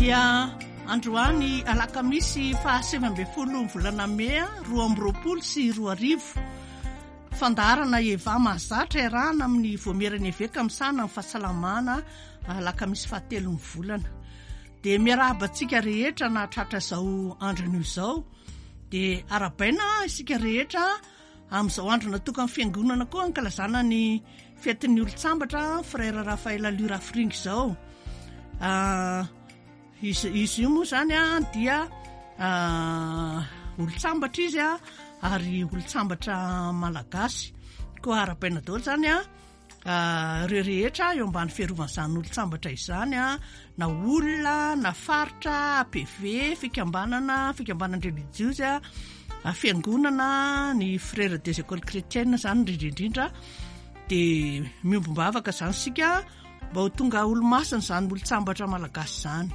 Dia androany alakamisy fahasevambefolo volana Mea 2024 fandarana eva mahazatra irana amin'ny voamerany eveka misana amin'ny fahasalamana alakamisy fahatelony volana dia miarahabantsika rehetra na tratra izao androny izao dia arabaina isika rehetra amin'izao andro natoka amin'ny fiangonana koa ankalazana ny fetin'ny olo-tsambatra frère Raphaël Lurafring izao izy io moa zany dia olo-tsambatra izy ary olo-tsambatra malagasy koa arabaina daholo zany rehetra eo ambany fiarovana olo-tsambatra izany na olona na faritra APV fikambanana religieuzy fiangonana ny frère des écoles chrétiennes zany indrindra dia miombom-bavaka zany sika mba ho tonga olo-masina zany olo-tsambatra malagasy zany.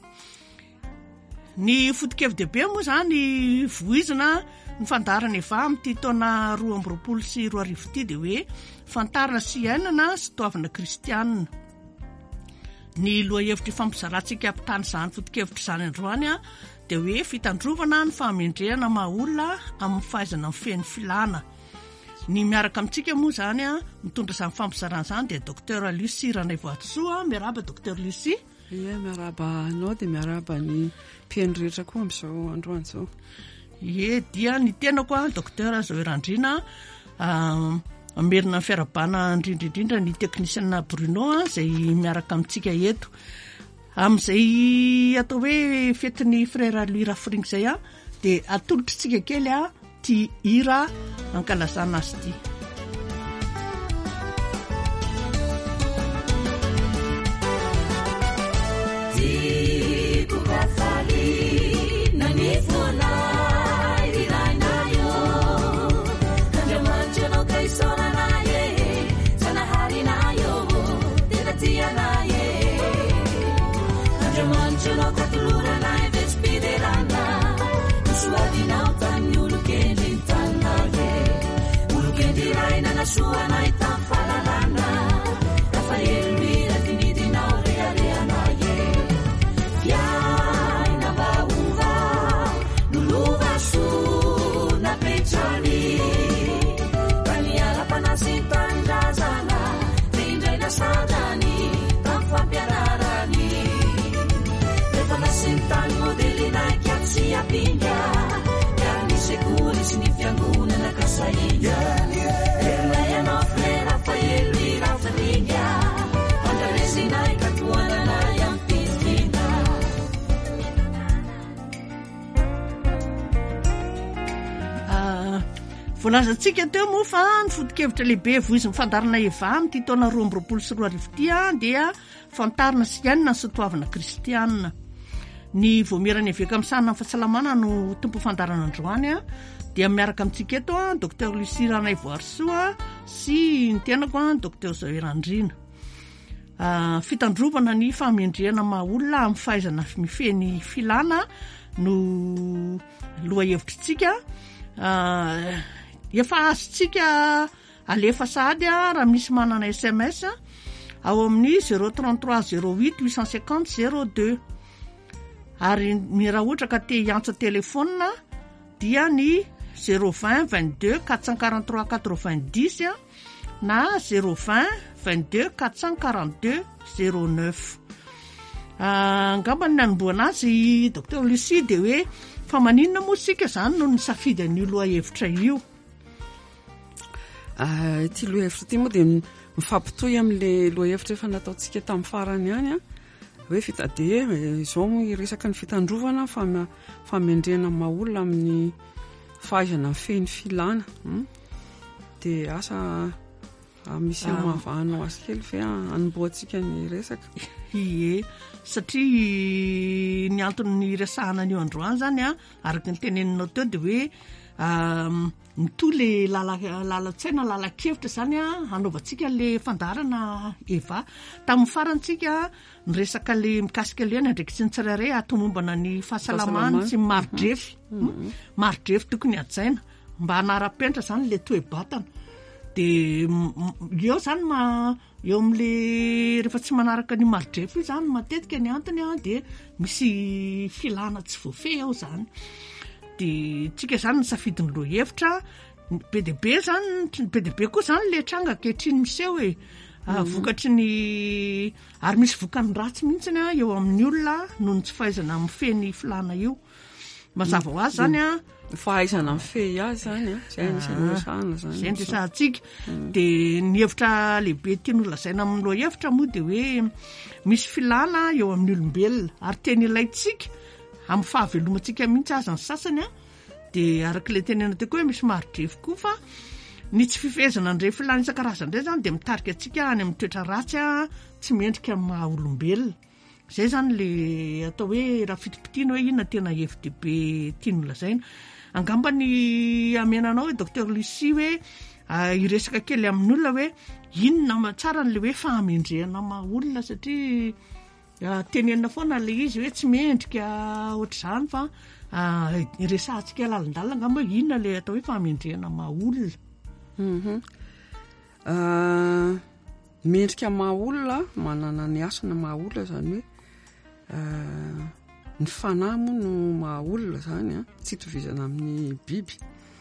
Ny foto-kevin-dehibe moa zany voizina ny fandarana eva amin'ity taona 2024 ity dia hoe fantarina sy ainana sy toavana kristianina. Ny lohahevitra fampizarantsika ampitany zany foto-kevitra zany androany dia hoe fitandrovana ny fahamendrehana maha-olona amin'ny fahaizana amin'ny feny filana. Ny miaraka amintsika moa zany mitondra izany fampizarana izany dia Dr Lucie Ranaivoatsoa. Miaraba Dr Lucie. Ie, miaraba anao dia miaraba ny mpiaino rehetra koa amin'izao androany izao. Ie, dia ny tenako Dr Zoerandrina merina ny fiarabana indrindra ny teknisiana Bruno izay miaraka amintsika eto amin'izay atao hoe fetin'ny frère Lurafring izay dia atolotritsika kely ty hira ankalazana azy ty. Volazantsika teo moa fa ny foto-kevitra lehibe voizy mifandarana eva amin'ity taona 2024 ity dia fantarina sy ainana sy toavana kristianina. Ny voamerany eveka misana amin'ny fahasalamana no tompo fandarana androany dia miaraka amintsika eto Dr Lucie Ranaivoatsoa sy ny tenako Dr Zoerandrina. Fitandrovana ny fahamendrehana maha-olona amin'ny fahaizana mifeny filana no lohahevitrintsika. Efa azontsika alefa sahady raha misy manana SMS ao amin'ny 033 08 850 02 ary raha ohatra ka te hiantsa telefona dia ny 020 22 443 90 na 020 22 442 09. Angamba ny nanomboana azy Dr Lucie dia hoe fa maninona moa sika zany no ny safidy an'io lohahevitra io? Ity lohahevitra ity moa dia mifampitohy amin'ilay lohahevitra efa nataontsika tamin'ny farany ihany hoe fitade izao moa resaka ny fitandrovana famendrena maha-olona amin'ny fahaizana feny filana dia asa misy amavanao azy kely fe anomboantsika ny resaka. Ie, satria ny antony resahana an'io androany zany araka ny teneninao teo dia hoe mitohy le lalan-tsaina lalan-kevitra zany hanaovantsika le fandarana eva tamin'ny farantsika ny resaka le mikasika le andraiky sy ny tsirairay hatomombana ny fahasalamana sy marodrefy tokony hajaina mba hanara-penitra zany le toe-batana de eo zany eo am'le rehefa tsy manaraka ny marodrefo io zany matetika ny antony de misy filana tsy voafehy ao zany. De tsika zany ny safidiny loha hevitra be de be koa zany le tranga ankehitriny miseho vokatry ny ary misy vokany ratsy mihitsiny eo amin'ny olona noho ny tsy fahaizana mifehy ny filana io. Mazava ho azy zany fahaizana mifehy azy zany zay ny resahantsika. De ny hevitra lehibe tiany lazaina amin'ny loha hevitra moa de hoe misy filana eo amin'ny olombelona ary teny ilaitsika amin'ny fahavelomantsika mihitsy azy ny sasany de arak'ilay tenena teko hoe misy marodrefo koa fa ny tsy fifehezana an'ireny filana isan-karazany ireny zany de mitarika antsika any amin'ny toetra ratsy tsy mendrika amin'ny maha olombelona. Zay zany le atao hoe raha fitipitiana hoe inona tena hevi-dehibe tiany lazaina. Angamba ny amenanao hoe docteur Lucie hoe iresaka kely amin'ny olona hoe inona tsara n'le hoe fahamendrehana maha olona satria tenenina foana le izy hoe tsy mendrika ohatr'izany fa iresahantsika lalandalina angamba inona le atao hoe fahamendrehana maha olona. Mendrika maha olona manana ny asana maha olona zany hoe ny fanahy moa no maha olona zany tsy itovizana amin'ny biby.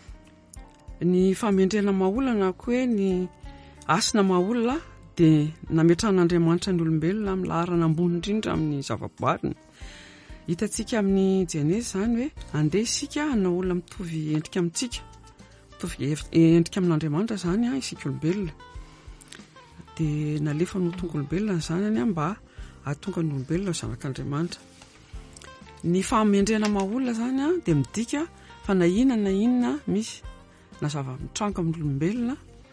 Ny fahamendrehana maha olona ko hoe ny asana maha olona de nametran'Andriamanitra ny olombelona amin'ny laharana ambony indrindra amin'ny zavaboariny. Hitantsika amin'ny Genèse zany hoe andeha isika hanao olona mitovy endrika amintsika, mitovy endrika amin'Andriamanitra zany isika olombelona. De nalefa no tonga olombelona ny zanany mba ahatonga ny olombelona zanak'Andriamanitra. Ny fahamendrehana maha olona zany de midika fa na inona misy na zava-mitranga amin'ny olombelona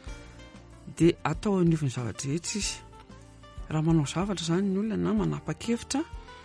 de atao anivon'ny zavatra rehetra izy. Raha manao zavatra zany ny olona na manapa-kevitra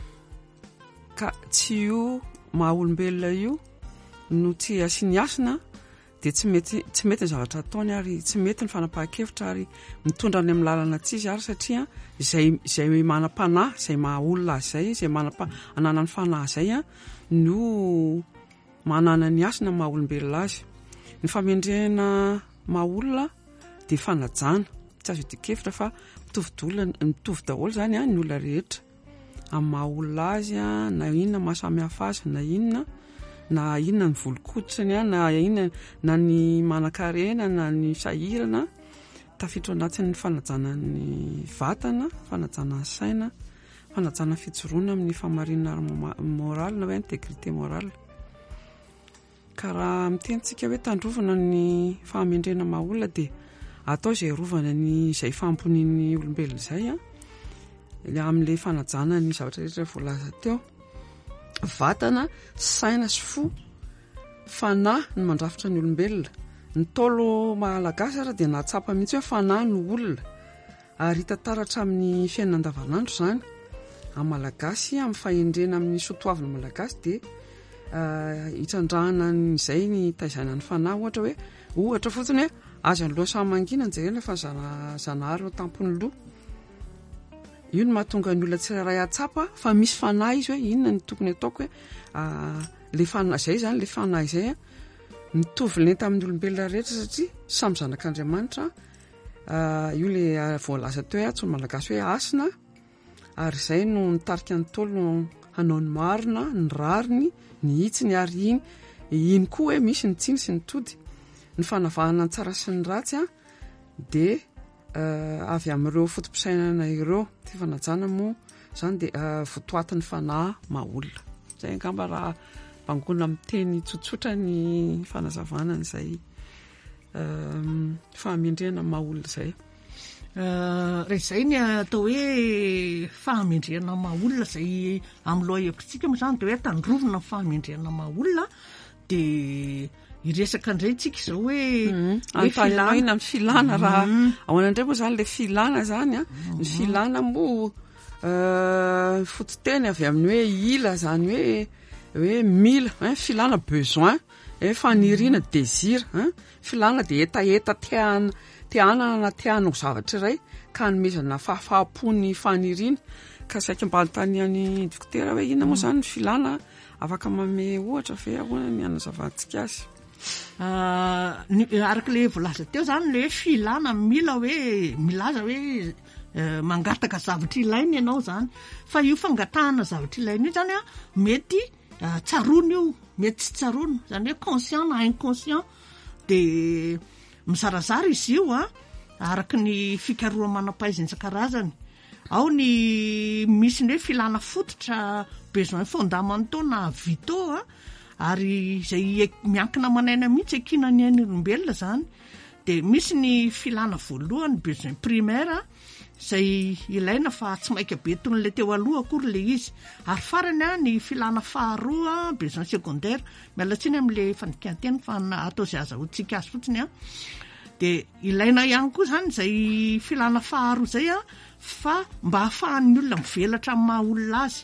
ka tsy io maha olombelona io no tsy asiany asina de tsy mety ny zavatra ataony ary tsy mety ny fanapahan-kevitra ary mitondra any amin'ny lalana tsy izy ary satria izay manam-panahy izay maha olona zay izay anana ny fanahy zay no manana ny asina maha olombelona azy. Ny famendrehana maha olona de fanajana tsy azo idik-kevitra fa mitovy daholo zany ny olona rehetra amin'ny maha olona azy na inona mahasamy hafa azy na inona ny volon-koditsany na inona na ny manan-karena na ny sahirana tafiditra anatin'ny fanajana ny vatana, fanajana ny saina, fanajana fijoroana amin'ny famarinana moraly na hoe intégrité morale. Ka raha mitentsika hoe tandrovana ny fahamendrena maha olona de atao izay rovana ny izay famponian'ny olombelona izay amin'ilay fanajana ny zavatra rehetra voalaza teo. Vatana, saina sy fo, fanahy ny mandrafitra ny olombelona. Ny tolo malagasy ara dia nahatsapa mihitsy hoe fanahy ny olona ary hita taratra amin'ny fiainana andavanandro zany. Amin'ny malagasy amin'ny fahendrena amin'ny soatoavina malagasy dia hitrandrahana n'izay ny taizana ny fanahy ohatra fotsiny hoe aza ny loha samy mangina ny jerena fa zanahary ao tampony loha. Io no mahatonga ny olona tsirairay atsapa fa misy fanahy izy hoe inona ny tokony ataoko hoe le fanahy zay zany le fanahy zay mitovy lenta amin'ny olombelona rehetra satria samy zanak'Andriamanitra. Io le voalaza teo hoe tsony malagasy hoe asina ary zay no nitarika ny tolo hanao ny marina, ny rariny, ny hitsiny ary iny koa hoe misy ny tsiny sy ny tody. Ny fanavahana ny tsara sy ny ratsy de avy amin'ireo fotom-pisainana ireo ty fanajana moa zany de votoatin'ny fanahy maha olona. Zay angamba raha bangona amin'ny teny tsotsotra ny fanazavana n'izay fahamendrehana maha olona zay. Izay ny atao hoe fahamendrehana maha olona zay amin'ny loha hevitsika moa zany de hoe tandrovana ny fahamendrehana maha olona de iresaka indray tsika izao hoe filana ny filana raha ahoana indray moa zany le filana zany ny filana moa fototeny avy amin'ny hoe ila zany hoe mila filana besoin faniriana désir filana de etaeta teanana na teanao zavatra iray ka nomezana fahafaham-pony faniriana ka saika mba tany any dokotera hoe inona moa zany ny filana afaka mame ohatra ve ahoana ny anazavantsika azy. araka le volaza teo zany le filana mila hoe milaza hoe mangataka zavatra ilainy ianao zany fa io fangatahana zavatra ilainy io zany a mety tsarono io mety tsy tsarono zany hoe conscient na inconscient de mizarazara izy io araka ny fikaroa manam-pahaizan-karazany ao ny misy ny hoe filana fototra besoin fondamentaux na vitaux ary izay miankina manaina mihitsy akina ny ain'ny olombelona zany de misy ny filana voalohany besoin primaire izay ilaina fa tsy maika be ton'le teo aloha akory le izy ary farany ny filana faharoa besoin secondaire mialatsiny amin'le fandikantena fa atao izay azahoantsika azy fotsiny de ilaina ihany koa zany izay filana faharoa zay fa mba hahafahan'ny olona mivelatra amin'ny maha olona azy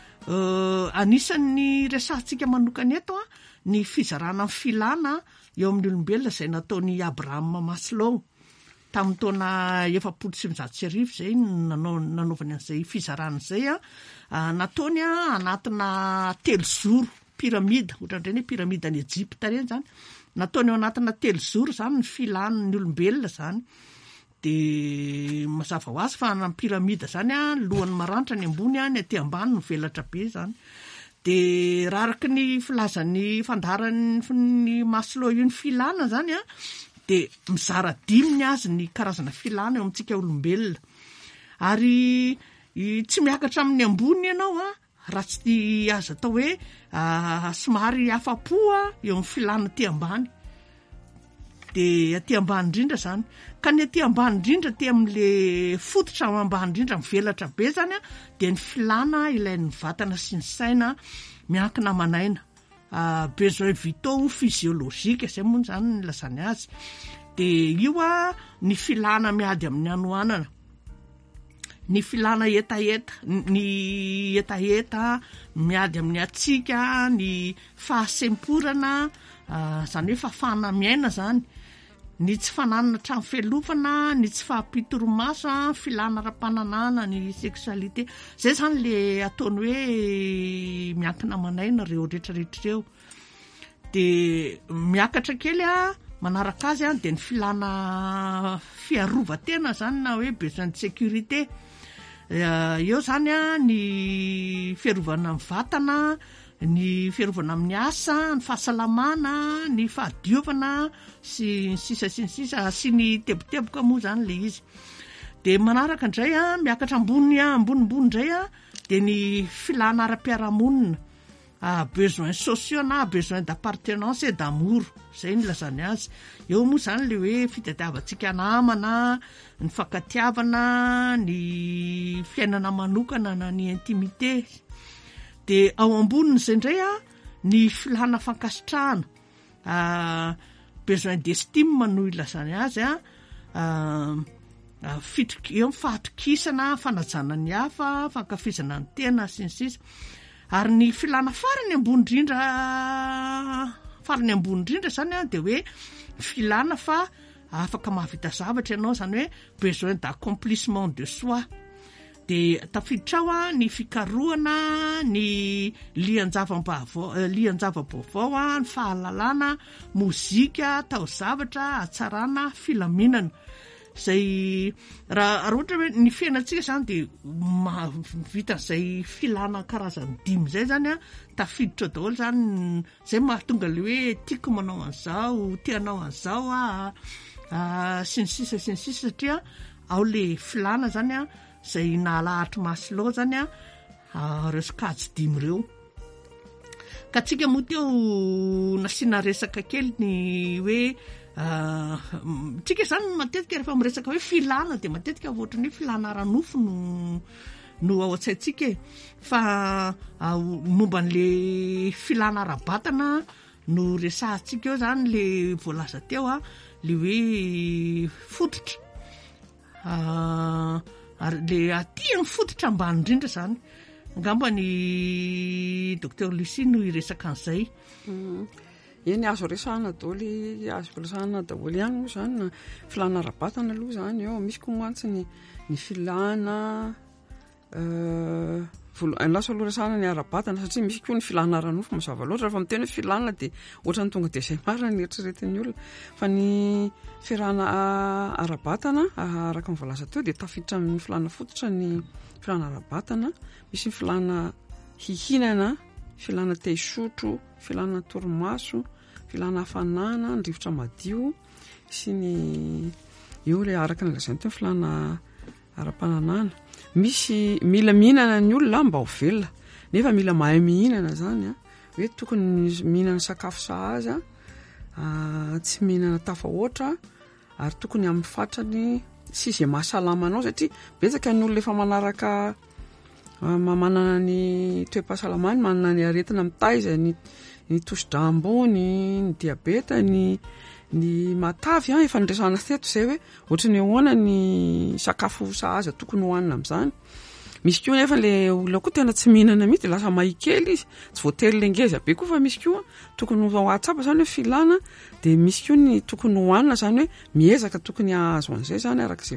anisan'ny resantsika manokana eto ny fizarana amin'ny filana eo amin'ny olombelona izay nataony Abraham Maslow tamin'ny taona 730 zay nanaovany an'izay fizarana zay nataony anatina 3 zoro piramida ohatrandreny hoe piramida any Egypte reny zany nataony eo anatina 3 zoro zany ny filan'ny olombelona zany de mazava ho azy fa na piramida zany lohany maranitra ny ambony ny aty ambany no velatra be zany de raha araka ny filazan'ny fandaharan'ny Maslow io ny filana zany de mizara 5 ny azy ny karazana filana eo amintsika olombelona ary tsy miakatra amin'ny ambony ianao raha tsy azo atao hoe somary afa-po eo amin'ny filana aty ambany de aty ambany indrindra zany ka ny aty ambany indrindra ty amin'le fototra ambany indrindra mivelatra be zany de ny filana ilain'ny vatana sy ny saina miankina manaina besoin vitaux physiologique zay moa zany ny lazany azy de io ny filana miady amin'ny anoanana ny filana etaeta ny etaeta miady amin'ny atsika ny fahasemporana zany hoe fahafahana miaina zany ny tsy fananana trano fialofana ny tsy fahampitoromaso filana ara-pananana ny sexualité zay zany le ataony hoe miankina manaina reo rehetrarehetra reo de miakatra kely manaraka azy de ny filana fiarovatena zany na hoe besoin de sécurité eo zany ny fiarovana amin'ny vatana ny fiarovana amin'ny asa ny fahasalamana ny fahadiovana sy ny sisa sy ny teboteboka moa zany le izy de manaraka indray miakatra ambonimbony indray de ny filana ara-piarahamonina besoin sociaux na besoin d'appartenance et d'amour zay ny lazany azy eo moa zany le hoe fitadiavantsika namana ny fankatiavana ny fiainana manokana na ny intimité de ao amboniny zay indray ny filana fankasitrahana besoin d'estime no ilazany azy eo fahatokisana fanajana ny hafa fankafizana ny tena sy ny sisa ary ny filana farany ambony indrindra zany de hoe filana fa afaka mahavita zavatra ianao zany hoe besoin d'accomplissement de soi de tafiditra ao ny fikarohana ny lian-java-baovao ny fahalalana mozika taozavatra atsarana filaminana zay raha ohatra hoe ny fiainantsika zany de vita zay filana karazany 5 zay zany tafiditra daholo zany zay mahatonga le hoe tiako manao an'izao tianao an'izao sy ny sisa satria ao le filana zany zay nahalahatra Maslow zany reo sokajy 5 reo ka tsika moa teo nasiana resaka kely ny hoe tsika zany matetika rehefa miresaka hoe filana de matetika ohatrany hoe filana ara-nofo no ao an-tsaintsika fa momban'le filana ara-batana no resahantsika eo zany le voalaza teo le hoe fototra ary le aty amin'ny fototra ambany indrindra zany angamba ny docteur Lucie no iresaka an'izay eny azo resahana daholy ihany moa zany na filana ara-batana aloha zany eo misy koa mantsy ny filana lasa aloha resahana ny ara-batana satria misy koa ny filana ranofo mazava loatra rehefa miteny hoe filana dia ohatrany tonga dia izay marina ny eritreretin'ny olona fa ny firana ara-batana araka ny voalaza teo dia tafiditra amin'ny filana fototra ny filana ara-batana, misy ny filana hihinana, filana te-hisotro, filana torimaso, filana hafanana, ny rivotra madio sy ny eo ilay araka ny lazainy teo filana ara-pananana. Misy mila mihinana ny olona mba ho velona nefa mila mahay mihinana zany hoe tokony mihinana sakafo sahaza, tsy mihinana tafahoatra ary tokony amin'ny fatrany sy izay mahasalama anao satria betsaka ny olona efa manaraka manana ny toe-pahasalamany, manana ny aretina mitaiza, ny tosi-dra ambony, ny diabeta, ny matavy efa nidresahana teto izay hoe ohatrany ahoana ny sakafo sahaza tokony hohanina amin'izany. Misy koa nefa le olona koa tena tsy mihinana mihitsy lasa mahikely izy, tsy voatery lengeza be koa fa misy koa tokony ho atsapa zany hoe filana, dia misy koa ny tokony hohanina zany hoe miezaka tokony ahazo an'izay zany arak'izay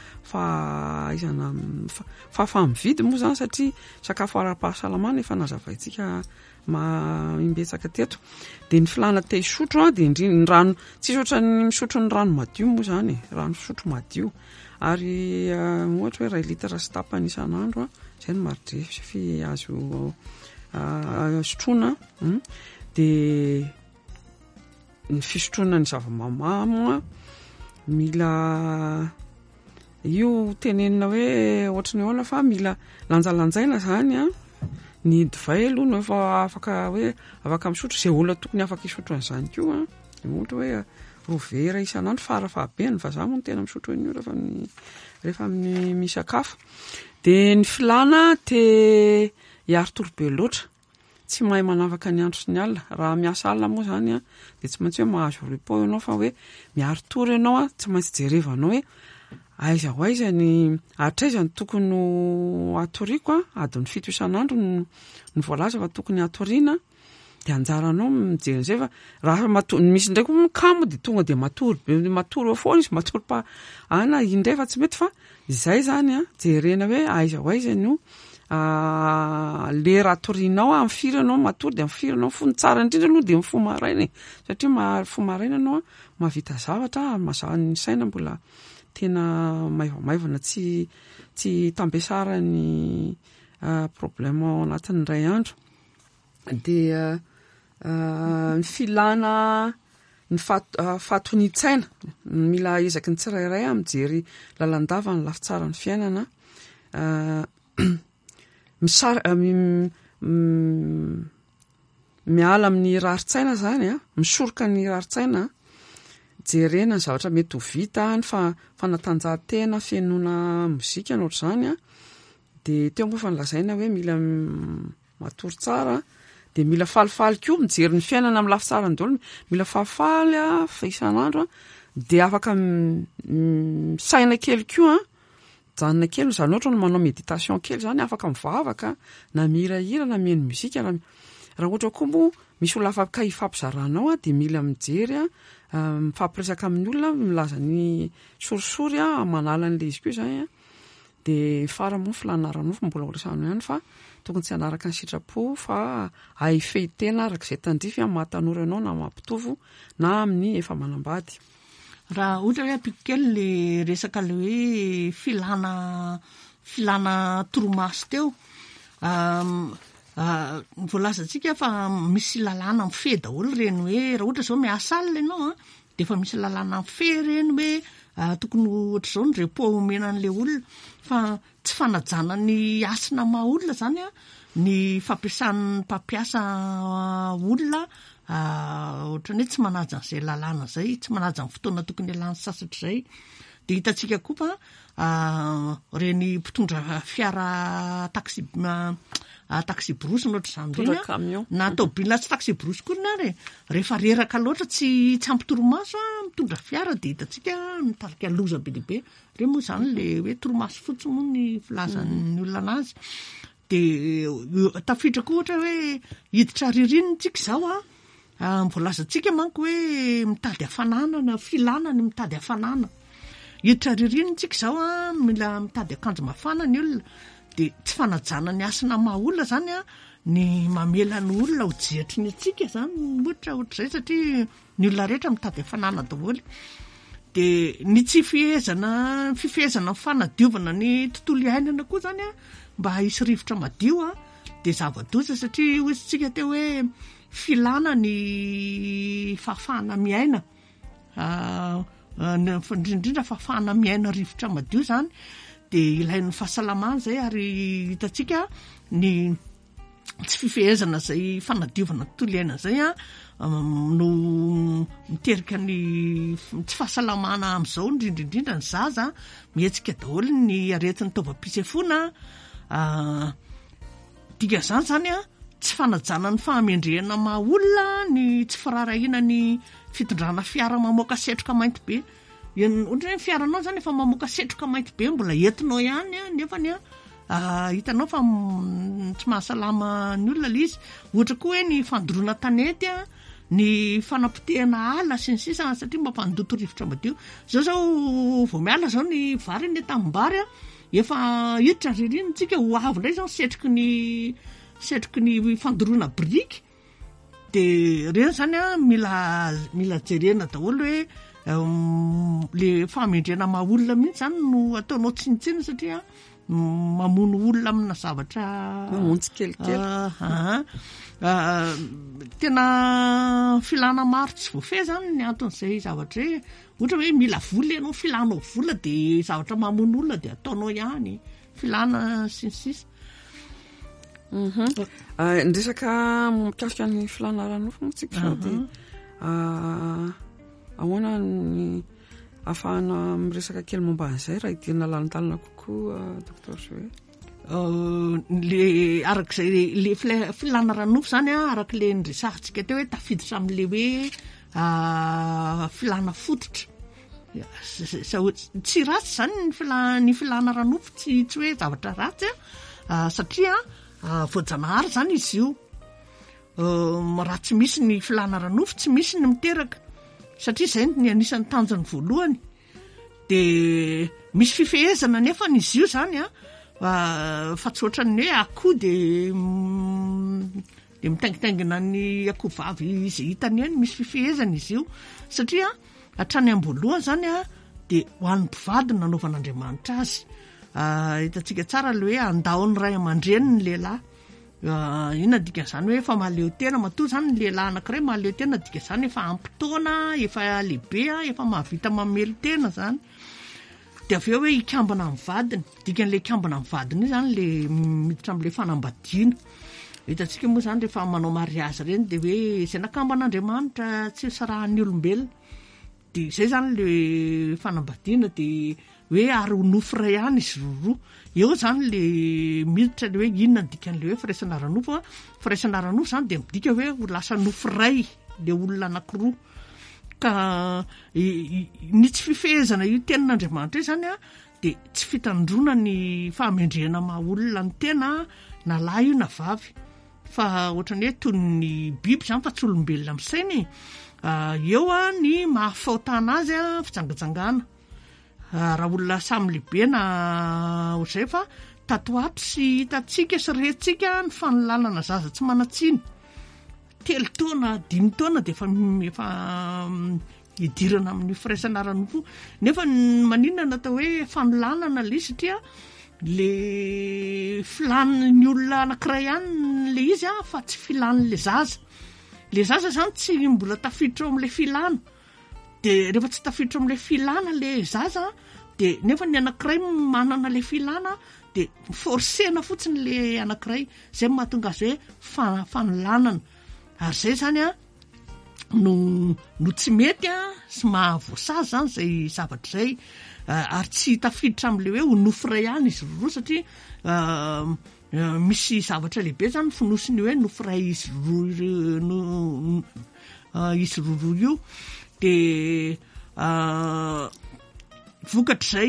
fahafamividy moa zany satria sakafo ara-pahasalamana efa nazavaintsika imbetsaka teto. Dia ny filana te-hisotro dia ny rano tsisy ohatrany misotro ny rano madio moa zany, rano fisotro madio ary ohatra hoe 2 litatra sy tapany isan'andro izay no marodrefitra fi azo sotroina. Dia ny fisotroana ny zavamamamo mila io tenenina hoe ohatrany ahoana fa mila lanjalanjaina zany ny divay aloha no efa afaka misotro izay olona tokony afaka isotro an'izany koa ohatra hoe 2 vera isan'andro farafahabeny fa zaho moa no tena misotro an'io rehefa amin'ny misakafo. Dia ny filana hiaro torobe loatra, tsy mahay manavaka ny andro sy ny alina. Raha miasa alina moa zany dia tsy maintsy hoe mahazo repos ianao fa hoe miaro tory ianao tsy maintsy jerevanao hoe aiza ho aiza ny atraiza ny tokony atoriako adiny 7 isan'andro ny voalaza fa tokony atoriana. Dia anjaranao mijery izay fa raha misy ndraiky kamo dia tonga dia matory eo foana izy, matory pa ana indray fa tsy mety fa izay zany jerena hoe aiza ho aiza no lera atorianao amin'ny firy ianao matory dia amin'ny firy ianao fony tsara indrindra aloha dia mifoha maraina satria mifoha maraina ianao mahavita zavatra mazava ny saina mbola tena maivamaivana tsy tambesara ny problema ao anatin'ny iray andro. Dia ny filana ny fahatony-tsaina mila ezaky ny tsirairay mijery lalandava ny lafy tsara ny fiainana, miala amin'ny rarin-tsaina zany misoroka ny rarin-tsaina, jerena ny zavatra mety ho vita, ny fanatanjahantena, fiainoana mozika nohatr'izany dia teo moa fa nilazaina hoe mila matory tsara. Dia mila falifaly koa mijery ny fiainana amin'ny lafy tsara ny daolona, mila falifaly isan'andro dia afaka saina kely koa janona kely zany ohatra no manao méditation kely zany afaka mivavaka na mihirahira na mihaino mozika. Raha ohatra koa moa misy olona afaka hifampizaranao dia mila mijery mifampiresaka amin'ny olona milaza ny sorisory manala an'ilay izy koa izany. Dia fara moa filana ranofo mbola ho resahana ihany fa tokony tsy hanaraka ny sitrapo fa ahifehitena arak'izay tandrify mahatanora ianao na mampitovo na amin'ny efa manambady. Raha ohatra hoe ampiko kely le resaka le hoe filana toromaso teo, voalazantsika fa misy lalàna mifehy daholo reny hoe raha ohatra zao miasa alina ianao dia efa misy lalàna mifehy reny hoe tokony ohatra zao ny repos omenan'le olona fa tsy fanajana ny asina maha olona zany ny fampiasan'ny mpampiasa olona ohatrany hoe tsy manaja n'izay lalàna zay, tsy manaja ny fotoana tokony alany sasatra izay. Dia hitantsika koa reny mpitondra fiara taxi brosy nohatr'izany reny na tômôbilina tsy taxi brosy koa ary rehefa reraka loatra tsy ampy-toromaso mitondra fiara dia hitantsika mitarika loza be lehibe. Ireny moa zany le hoe toromaso fotsy moa ny filazan'ny olona anazy. Dia tafiditra koa ohatra hoe hiditra ririnitsika izao mivoalazantsika manko hoe mitady hafanana na filana ny mitady hafanana. Hiditra ririnitsika izao mila mitady akanjo mafana ny olona de tsy fanajana ny asana mahaolona zany a ny mamela ny olona ho jehatry ny atsika zany ohatr'izay satria ny olona rehetra mitady hafanana daholo. De ny tsy fifehezana fanadiovana ny tontolo iainana koa zany a mba hisy rivotra madio a de zava-doza satria hoy isitsika teo hoe filana ny fahafahana miaina indrindra fahafahana miaina rivotra madio zany de ilain'ny fahasalamana zay ary hitatsika ny tsy fifehezana zay fanadiovana tontolo iainana zay a no miterika ny tsy fahasalamana amin'izao indrindrindrindra ny zaza mihetsika daholo ny aretin'ny taovam-pitsefoana dika zany a tsy fanajana ny fahamendrehana mahaolona ny tsy firarahina ny fitondrana fiara mamoaka setroka mainty be. Ohatra hoe fiaranao zany efa mamoaka setroka mainty be mbola entinao ihany a nefa ny hitanao fa tsy mahasalama ny olona izy. Ohatra koa hoe ny fandoroana tanety a ny fanapotehana ala sy ny sisa satria mba mpandoto rivotra madio. Zao vao miala zao ny vary ny tambary a efa hiditra ririnitsika ho avy indray zao setroky ny fandoroana briky de reny zany a mila jerena daholo hoe le fahamendrena mahaolona mihitsy zany no ataonao tsinitsiny satria mamono olona amina zavatra mamontsy kelikely tena filana maro tsy voafehy zany ny anton'izay zavatra hoe ohatra hoe mila vola ianao filanao vola de zavatra mamono olona de ataonao ihany filana sinsisa. Ndresaka mikasika ny filana ranofo motsika sao de ahoana ny ahafahana miresaka kely momba an'izay raha idirana lalintalina kokoa docteur Joe? Le arak'izay le filana ranofo zany a araka le nyresahantsika teo hoe tafiditra amin'le hoe filana fototra tsy ratsy zany ny filana ranofo tsy hoe zavatra ratsy satria voajanahary zany izy io raha tsy misy ny filana ranofo tsy misy ny miteraka satria zay ny anisan'ny tanjony voalohany de misy fifehezana nefa izy io zany fa tsy ohatran'ny hoe akoho de mitaingitaingina ny akoho vavy izy hitany eny misy fifehezana izy io satria hatrany am-boalohany zany de ho an'ny mpivady ny nanaovan'Andriamanitra azy. Hitantsika tsara le hoe andaon'ny ray aman-dreny ny lehilahy ina dika zany hoe efa mahaleo tena matoa zany ny lehilahy anankiray mahaleo tena dika zany efa ampitaona efa lehibe efa mahavita mamelo tena zany de avy eo hoe ikambana amin'ny vadiny dikan'le ikambana amin'ny vadiny io zany le miditra amin'le fanambadiana. Hitantsika moa zany rehefa manao mariazy reny de hoe izay nakamban'Andriamanitra tsy sarahan'ny olombelona de zay zany le fanambadiana de hoe ary ho nofo ray ihany izy roa eo zany le miditra le hoe inona ny dikan'le hoe firaisana ranofo firaisana ranofo zany de midika hoe ho lasa nofo ray le olona anankiroa ka ny tsy fifehezana io tenin'Andriamanitra io zany de tsy fitandrona ny fahamendrehana mahaolona ny tena na lahy io na vavy fa ohatrany hoe toy ny biby zany fa tsy olombelona amin'sainy eo ny mahafaotana azy fijangajangana raha olona samy lehibe na ohatr'izay fa tatoato sy hitatsika sy rehtsika ny fanolanana zaza tsy manatsiny 3 taona 5 taona de efa hidirana amin'ny firaisana ranofo nefa maninona natao hoe fanolanana le satria le filan'ny olona anankiray ihany le izy fa tsy filan'le zaza zany tsy mbola tafiditra amin'le filana de rehefa tsy tafiditra amin'le filana le zaza de nefa ny anankiray manana le filana de forsena fotsiny le anankiray zay mahatonga azy hoe fanolanana ary zay zany no tsy mety sy mahavoasazy zany zay zavatra zay ary tsy tafiditra amin'le hoe ho nofo ray ihany izy roa satria misy zavatra lehibe zany finosiny hoe nofo ray izy roa io de vokatr'izay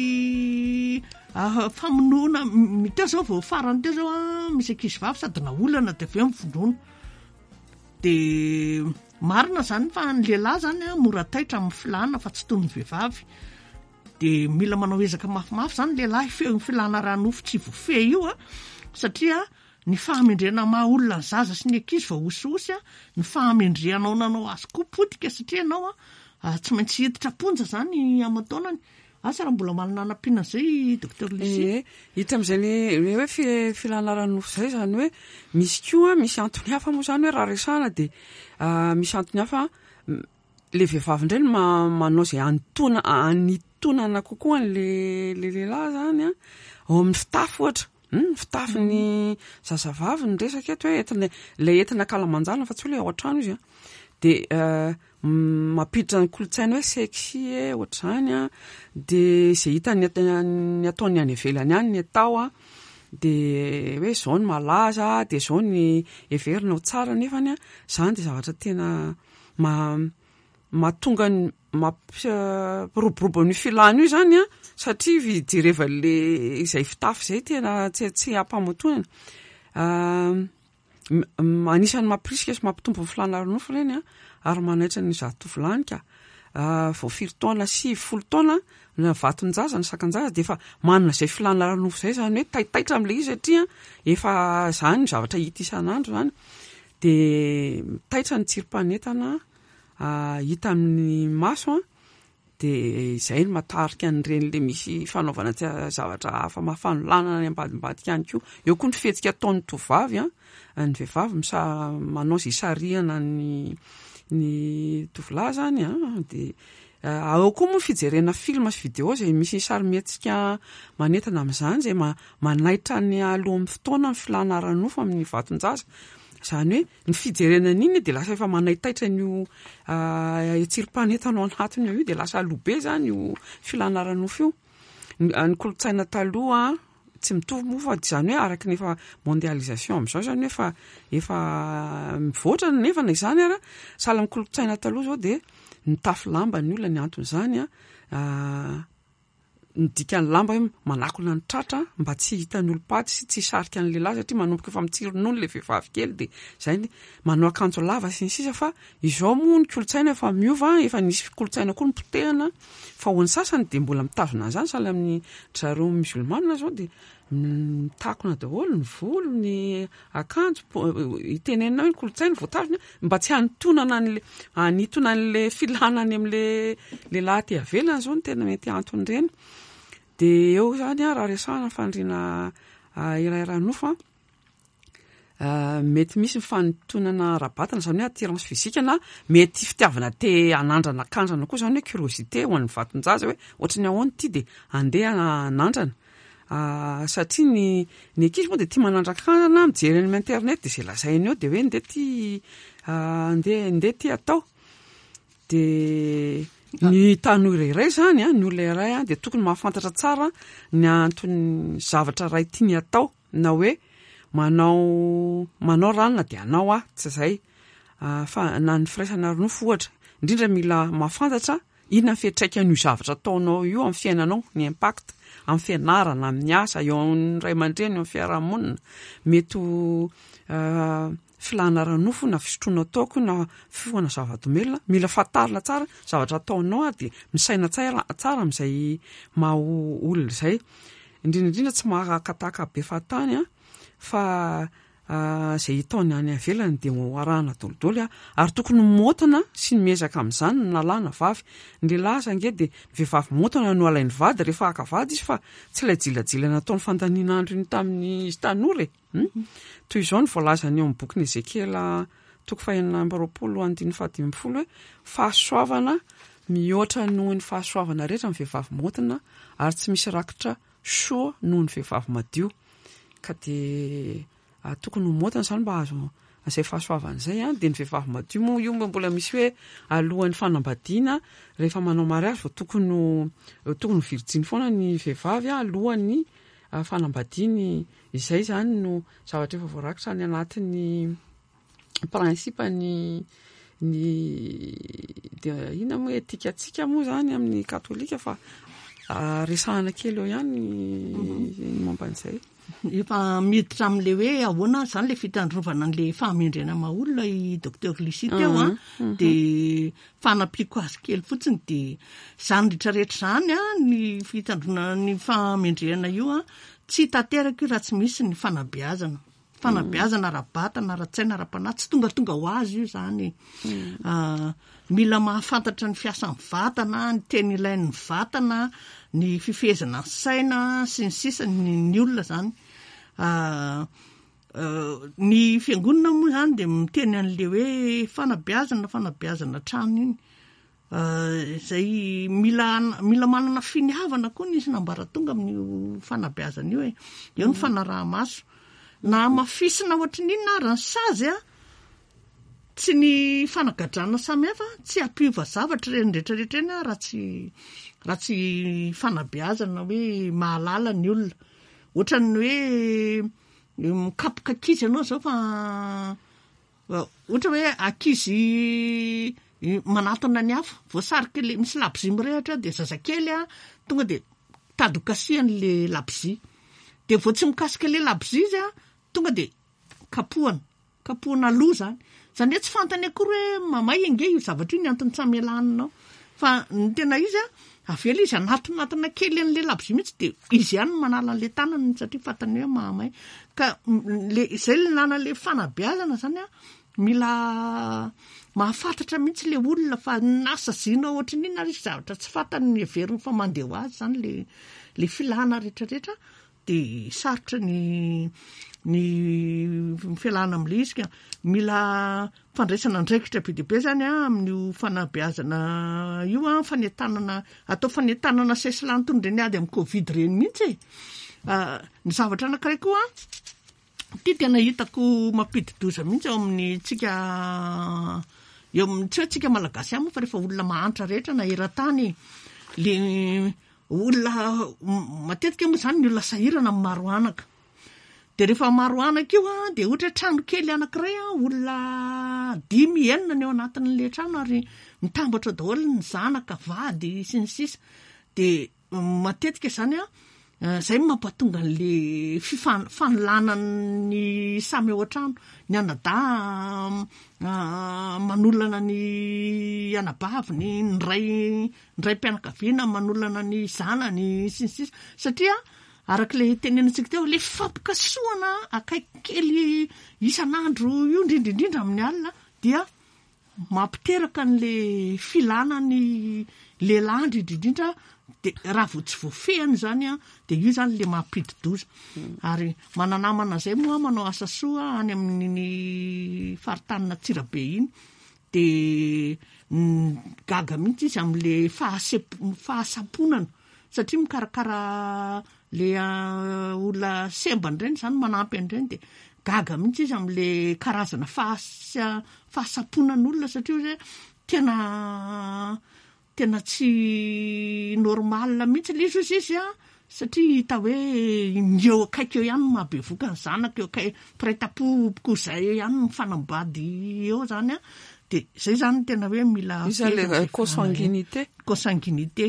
famonoana teo zao vao farany teo zao misy ankizy vavy sady naolana de avy eo mivondrona de marina zany fa ny lehilahy zany mora taitra amin'ny filana fa tsy toy ny vehivavy de mila manao ezaka mafimafy zany lehilahy feo filana ranofo tsy vofe io satria ny fahamendrena maha olona ny zaza sy ny ankizy va ososy ny fahamendreanao nanao azy koa potika satria anao tsy maintsy hiditra ponja zany amataonany asa raha mbola manana anam-pina zay Dr Lucie hita am'izay hoe filana ranofo zay zany hoe misy koa misy antony hafa moa zany hoe raha resana de misy antony hafa le vehivavy indray manao zay anitonana kokoa le lehilahy zany ao amin'ny fitafy ohatra fitafy ny zazavavy ny resaka eto hoe le entina kalamanjana fa tsy hoe le ao an-trano izy de mampiditra ny kolotsaina hoe sexy ohatr'izany de zay hita ny ataony any ivelany any ny atao de hoe zao ny malaza de zao ny everina ho tsara nefany zany de zavatra tena mahatonga ny mampiroborobo ny filana io zany satria vijereva le izay fitafy zay tena tsy ampamotonana anisany mampirisika sy mampitombo ny filana ranofo reny ary manaitra ny zatovolahy ka vao 4 taona sy 10 taona na vaton-jaza ny sakan-jaza de efa manana zay filana ranofo zay zany hoe taitaitra am'le izy satria efa zany ny zavatra hita isan'andro zany de taitra ny tsirom-panetana hita amin'ny maso de izay ny matarika an'ireny le misy fanaovana zavatra hafa mahafanolonana ny ambadimbadika any koa eo koa ny fihetsika ataon'ny tovavy ny vehivavy manao zay sarihana ny tovolahy zany de ao koa moa fijerena film sy vidéo zay misy sarimihetsika manetana amin'izany zay manaitra ny aloha amin'ny fotoana ny filana ranofo amin'ny vaton-jaza zany hoe ny fijerena n'iny de lasa efa manaitaitra ny tsirom-panetanao anatiny io de lasa alobe zany io filana ranofo io ny kolotsaina taloha tsy mitovy moa fa zany hoe araka ny efa mondialisation amin'izao zany hoe efa mivoatra nefa na izany ara sahala amin'ny kolotsaina taloha zao de ny tafy lamba ny olona ny antony zany ny dikany lamba hoe manakona ny tratra mba tsy hitan'ny olo-paty sy tsy sarika ny lehilahy satria manomboka efa mitsironono le vehivavy kely de zay manao akanjo lava sy ny sisa fa izao moa ny kolotsaina efa miova efa nisy kolotsaina koa ny potehana fa ho ny sasany de mbola mitazona an'izany sahala amin'ny zareo musulmana zao de mitakona daholo ny volo ny akanjo itenenina hoe ny kolotsaina voatazona mba tsy anitona an'le filanany amin'le lehilahy ty avelany zao ny tena mety antony reny de eo zany raha resahana fandriana iray ranofo mety misy ny fanitonana rabatana zany hoe attirance physique na mety fitiavana te anandrana kanjana koa zany hoe curiosité ho an'ny vaton-jaza hoe ohatrany ahoana ty de andeha anandrana satria ny ankizy moa de tia manandran-kanjana mijery amin'ny internet de zay lazainy eo de hoe ndeha ty atao de ny tanora iray zany ny olona iray de tokony mahafantatra tsara ny antony zavatra ray tiany atao na hoe manao ranona de anao tsy zay fa na ny firaisana ranofo ohatra indrindra mila mahafantatra inona ny fiantraikan'io zavatra ataonao io amin'ny fiainanao ny impact amin'ny fianarana amin'ny asa eo amin'ny ray aman-dreny eo amin'ny fiarahamonina mety filana ranofo na fisotroana ataoko na fifohana zava-domelona mila fantarina tsara zavatra ataonao de misaina tsara amin'izay maha olona izay indrindra tsy mahakataka be fahatany fa zay hitaony any avelany de arahana dolidolo ary tokony motona sy miezaka amin'izany na lahy na vavy ny lehilahy zange de vehivavy motona no alainy vady rehefa aka vady izy fa tsy ilay jilajilana ataony fandanian'andro iny tamin'ny izy tanora toy izao ny voalazany eo amin'ny bokin'ny Ezekiela 2:20 hoe fahasoavana mihoatra noho ny fahasoavana rehetra ny vehivavy motona ary tsy misy rakitra soa noho ny vehivavy madio ka de tokony motona zany mba azo izay fahasoavana izay de ny vehivavy madio moa io mbola misy hoe alohan'ny fanambadiana rehefa manao mariage vao tokony virginy foana ny vehivavy alohan'ny fanambadiany izay zany no zavatra efa voarakitra ny anatin'ny prinsipa ny de ina moa etikatsika moa zany amin'ny katolika fa resahana kely eo ihany momban'izay efa miditra amin'le hoe ahoana zany le fitandrovana an'le fahamendrena maolona i docteur Lucie teo de fanampiako azy kely fotsiny de zany rehetrarehetra zany ny fitandrona ny fahamendrena io tsy tanteraka io raha tsy misy ny fanabeazana ara-batana ara-tsaina ara-panahy tsy tonga ho azy io zany mila mahafantatra ny fiasan'ny vatana ny teny ilain'ny vatana ny fifehezana ny saina sy ny sisa ny olona zany ny fiangonana moa zany de miteny an'le hoe fanabeazana trano iny zay mila manana finiavana koa nisy nambaratonga amin'ny fanabeazana io eo ny fanaraha-maso na mafisina ohatran'iny na rany sazy tsy ny fanagadrana samihafa tsy ampiova zavatra rehetrarehetra eny raha tsy fanabeazana hoe mahalala ny olona ohatran'ny hoe mikapoka ankizy ianao zao fa ohatra hoe ankizy manatona ny hafa voasarika le misy labozia mirehatra de zazakely tonga de tadokasian'le labozia de vo tsy mikasika le labozia izy tonga de kapohana loha zany hoe tsy fantany akory hoe mamay enge io zavatra io ny antony tsy amelananao fa ny tena izy avela izy anatinatana kely an'le labozia mihitsy de izy ihany manala an'le tanany satria fantany hoe mamay ka zay le nanale fanabeazana zany mila mahafantatra mihitsy le olona fa nasazina ohatran'iny ary izy zavatra tsy fantany ny heveriny fa mandeha ho azy zany le filana rehetrarehetra de sarotra ny fialana am'le izy mila fandraisana ndraikitra be dia be zany amin'io fanabeazana io atao fanentanana sesilany tony reny ady amin'ny Covid reny mihitsy ny zavatra anankiray koa ty tena hitako mampidi-doza mihitsy eo amin'ny tsika eo amin'ny tsy hoe tsika malagasy fa rehefa olona mahantra rehetra na eran-tany le olona matetika moa zany ny olona sahirana amin'ny maro anaka de rehefa maro anaka io de ohatra trano kely anankiray olona 5-9 ny eo anatin'le trano ary mitambatra daholo ny zanaka vady sy ny sisa de matetika zany zay mampatonga an'le fanolanany samy ao an-trano ny anadà manolana ny anabaviny ny ray mpianakaviana manolana ny zanany sy ny sisa satria arak'le tenenantsika teo le fampikasoana akaiky kely isan'andro io indrindrindrindra amin'ny alina dia mampiteraka an'le filanany lehilahy indrindrindrindra de raha vo tsy voafehany zany de io zany le mampidi-doza ary mananamana zay moa manao asa soa any amin'ny faritanina Tsirabe iny de gaga mihitsy izy amin'le fahasaponana satria mikarakara le olona sembany reny zany manampy an'ireny de gaga mihitsy izy amin'le karazana fahasaponan'olona satria hoe tena tsy normal mihitsy le izy satria hita hoe eo akaiky eo ihany mahabevoka ny zanaka eo akaiky prêt-à-porter zay eo ihany mifanambady eo zany de zay zany tena hoe mila consanguinité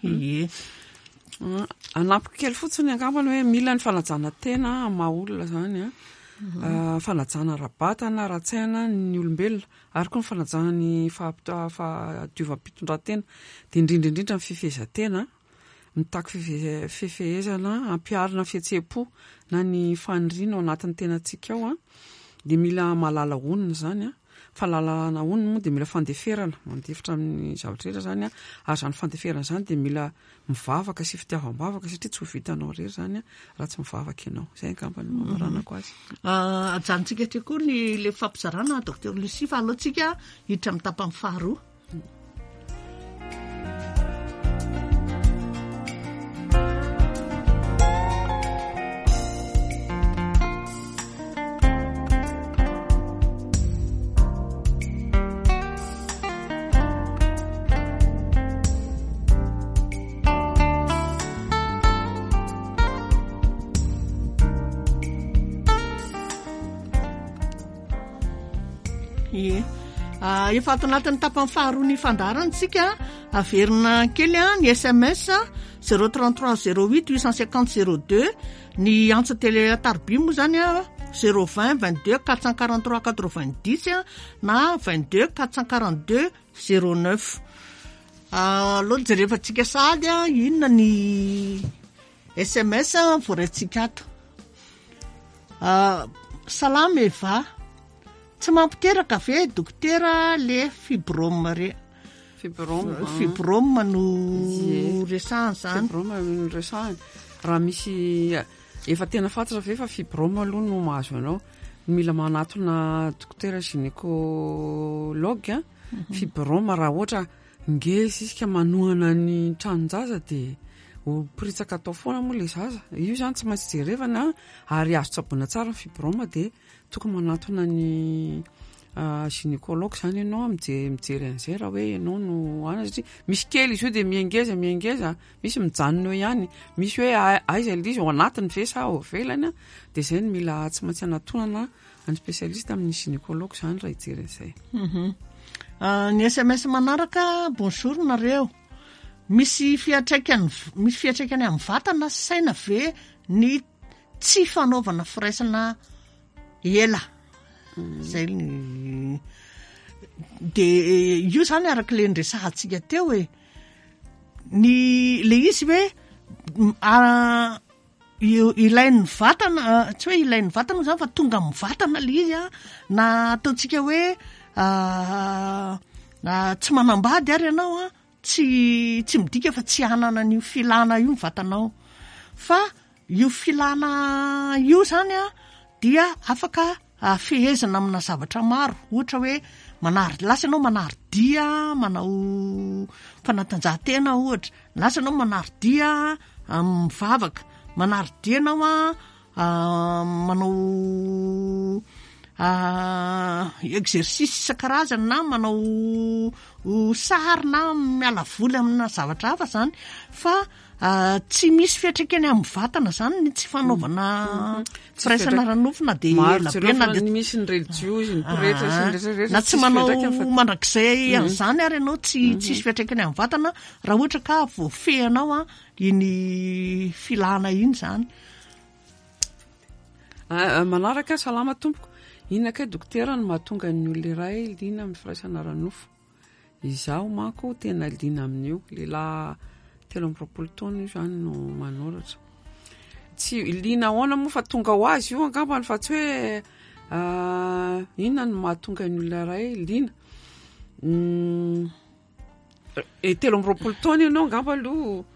anampy kely fotsiny angambany hoe mila ny fanajana tena maolona zany fanajana ara-batana ara-tsaina ny olombelona ary koa ny fanajana ny fahadiova-pitondran-tena de indrindrindrindra ny fifehezan-tena mitaky fifehezana ampiarina fihetseham-po na ny faniriana ao anatin'ny tenantsika ao de mila malala onina zany fahalalana onina moa de mila fandeferana mandefitra amin'ny zavatra rehetra zany ary zany fandeferana zany de mila mivavaka sy fitiavam-bavaka satria tsy ho vitanao rery zany raha tsy mivavaka ianao zay angambany mamaranako azy ajanontsika hatria koa le fampizarana docteur Lucie fa alohantsika hiditra amin'ny tapany faharoa Efa ato anatin'ny tapany faharoa ny fandarantsika averina kely ny SMS 033 08 850 02 ny antsa télé tarby moa zany 020 22 443 90 na 22 442 09 aloha jerefantsika sady inona ny SMS voarantsika ato. Salama Eva, tsy mampiteraka ve dokotera le fibrome re? Fibrome no resahany zany. Fibrome no resahany. Raha misy efa tena fantatra ve fa fibrome aloha no mahazo anao, mila manatona dokotera gynécologue fibrome raha ohatra ngezy isika manohana ny tranonjaza dia piritsaka atao foana moa le zaza. Io zany tsy maintsy jerevana ary azo tsaboina tsara ny fibrome dia tokony manatona ny gynécologue zany ianao mijery an'izay raha hoe ianao no ana, satria misy kely izy io dia miengeza misy mijanona eo ihany, misy hoe aiza ilay izy ao anatiny ve sa ao ivelany dia izay no mila tsy maintsy anatonana any spécialiste amin'ny gynécologue zany raha hijery an'izay. Ny SMS manaraka, bonjour nareo, misy fiatraikany amin'ny vatana saina ve ny tsy fanaovana firaisana ela zay de io zany araka le nresahantsika teo hoe le izy hoe ilain'ny vatana, tsy hoe ilain'ny vatana zany fa tonga amin'ny vatana le izy na ataontsika hoe tsy manambady ary ianao tsy midika fa tsy hanana n'io filana io ny vatanao, fa io filana io zany dia afaka fehezana amina zavatra maro, ohatra hoe lasa ianao manaridia manao fanatanjahantena ohatra, lasa ianao manaridia mivavaka, manaridia ianao manao exercice isan-karazany na manao sary na miala voly amina zavatra hafa zany, fa tsy misy fiatraikany amin'ny vatana zany ny tsy fanaovana firaisana ranofina dia misy ny religieux na tsy manao mandrakizay an'izany ary ianao tsisy fiatraikany amin'ny vatana raha ohatra ka voafehanao iny filana iny zany. Manaraka, salama tompoko, inona kay dokotera no mahatonga ny olona iray liana amin'ny firaisana ranofo? Izaho manko tena liana amin'io, lehilahy 30 taona io zany no manoratra. Tsy liana ahoana moa fa tonga ho azy io angambany, fa tsy hoe inona no mahatonga ny olona iray liana. 30 taona ianao angamba aloha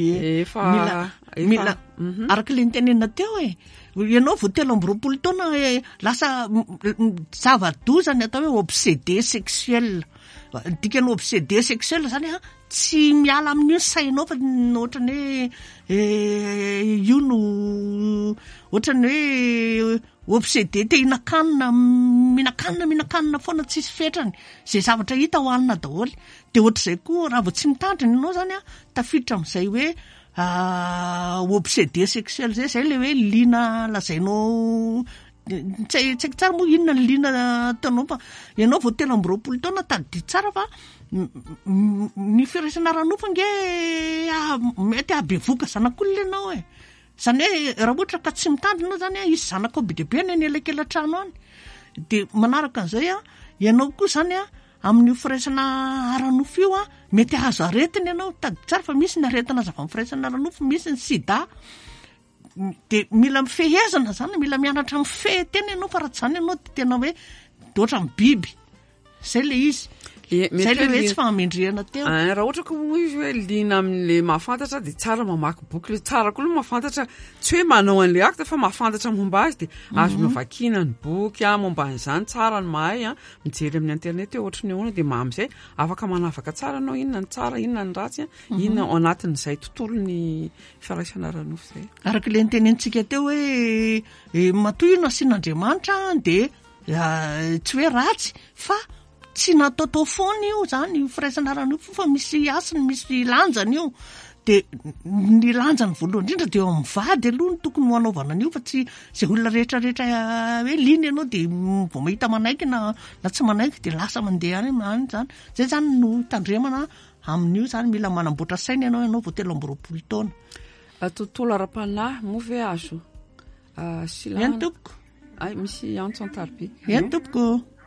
mila araka le nitenena teo ianao vo 30 taona lasa zava-dozany atao hoe obsédé sexuel. Dikan'ny obsédé sexuel zany tsy miala amin'io sainao fa ohatrany hoe io no ohatrany hoe obsédé te minakanina foana tsisy fetrany, zay zavatra hita ho anina daholo. Dia ohatr'izay koa raha vao tsy mitandrina ianao zany tafiditra amin'izay hoe obsédé sexuel zay le hoe liana lazainao. Tsy haiko tsara moa inona ny liana ataonao, fa ianao vao 30 taona tadidy tsara fa ny firaisana ranofo nge mety abevoka zanak'olona ianao zany hoe raha ohatra ka tsy mitandrina zany isy zanakao be deabe ny elakelan-trano any. Dia manaraka an'izay ianao koa zany amin'io firaisana ranofo io mety ahazo aretina ianao tadidy tsara, fa misy ny aretina azo avy amin'ny firaisana ranofo, misy ny sida. Dia mila mifehezana zany, mila mianatra mifehy tena ianao, fa raha tsy zany ianao dia tena hoe ohatry amin'ny biby. Zay le izy. Zay le hoe tsy fahamendrehana teo. Raha ohatra ko moa izy hoe liana amin'le mahafantatra dia tsara mamaky boky, tsara koa mahafantatra, tsy hoe manao an'le acte fa mahafantatra momba azy dia azo mavakiana ny boky momba an'izany, tsara ny mahay mijery amin'ny internet hoe ohatra ny ahoana, dia amin'izay afaka manavaka tsara anao inona ny tsara, inona ny ratsy, inona ao anatin'izay tontolo ny firaisana ranofo zay. Araka le nitenentsika teo hoe matoy io nasian'Andriamanitra dia tsy hoe ratsy, fa tsy nataotao foana io zany firaisana ranofo, fa misy asiny, misy lanjany io. de ny lanjany voalohany indrindra de eo amin'ny vady aloha ny tokony hoanaovana an'io fa tsy zay olona rehetrarehetra hoe liny ianao de vao mahita manaiky na tsy manaiky de lasa mandeha any zany zay zany no tandremana amin'io zany mila manamboatra saina ianao vao 13 taona. Tontolo ara-panahy moa ve azo Yan tompoko. Ay misy antso an-tarby. Yan tompoko.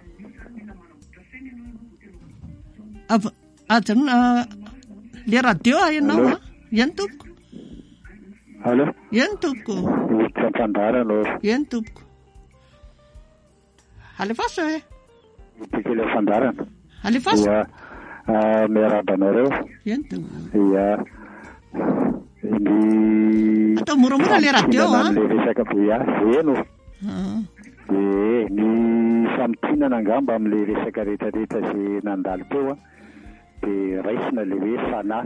Ajanona le radio ianao a? Yan tompoko. Allo? Yan tompoko. Fandarana. Yan tompoko. Alefaso e? Tikile fandarana. Alefaso? Ya. Miarabanareo. Yan tompoko. Ya. Atao moramora le radio a? Le resaka boya zeno. Ny famitinana angamba amin'le resaka rehetrarehetra zay nandalo teo a de raisina le hoe fanahy.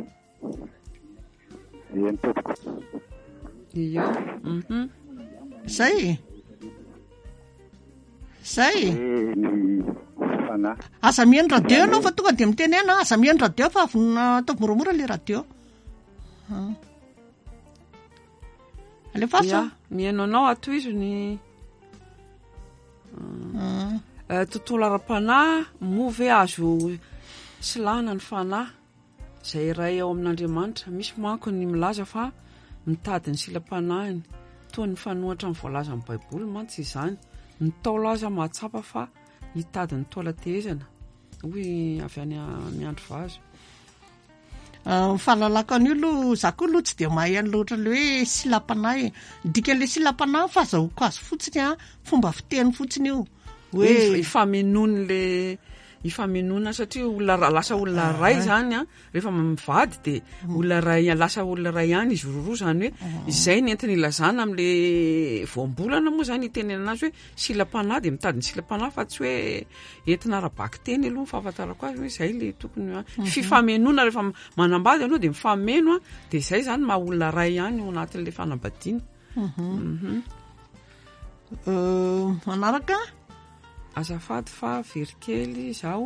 Eny tompoko. Iyo. Zay. Ny fanahy. Asa mihaino radio anao fa tonga de mitenena asa mihaino radio fa atao moramora le radio. Alefaso. Mihaino anao atoizony tontolo ara-panahy moa ve azo silana ny fanahy zay ray ao amin'Andriamanitra. Misy manko ny milaza fa mitady ny silam-panahiny toy ny fanohatra amin'ny voalaza amin'ny Baiboly mantsy izany. Ny taolaza mahatsapa fa hitady ny toalatezana hoy avy any miandro vazo. Fahalalako an'io aloha zako aloha tsy de mahay any loatra le hoe silam-panahy. Dikan'le silam-panahy fahazahoko azy fotsiny fomba fiteny fotsiny io hoe ifamenona satria olona lasa olona ray zany rehefa mivady de olona ray lasa olona ray ihany izy roa zany hoe izay nentiny ilazana amin'le voambolana moa zany itenena anazy hoe silam-panahy de mitady ny silam-panahy fa tsy hoe entina arabaky teny aloha ny fahafantarako azy hoe izay le tokony fifamenona rehefa manambady ianao de mifameno de izay zany maha olona ray ihany ao anatin'le fanambadiana. Manaraka azafady fa verikely izao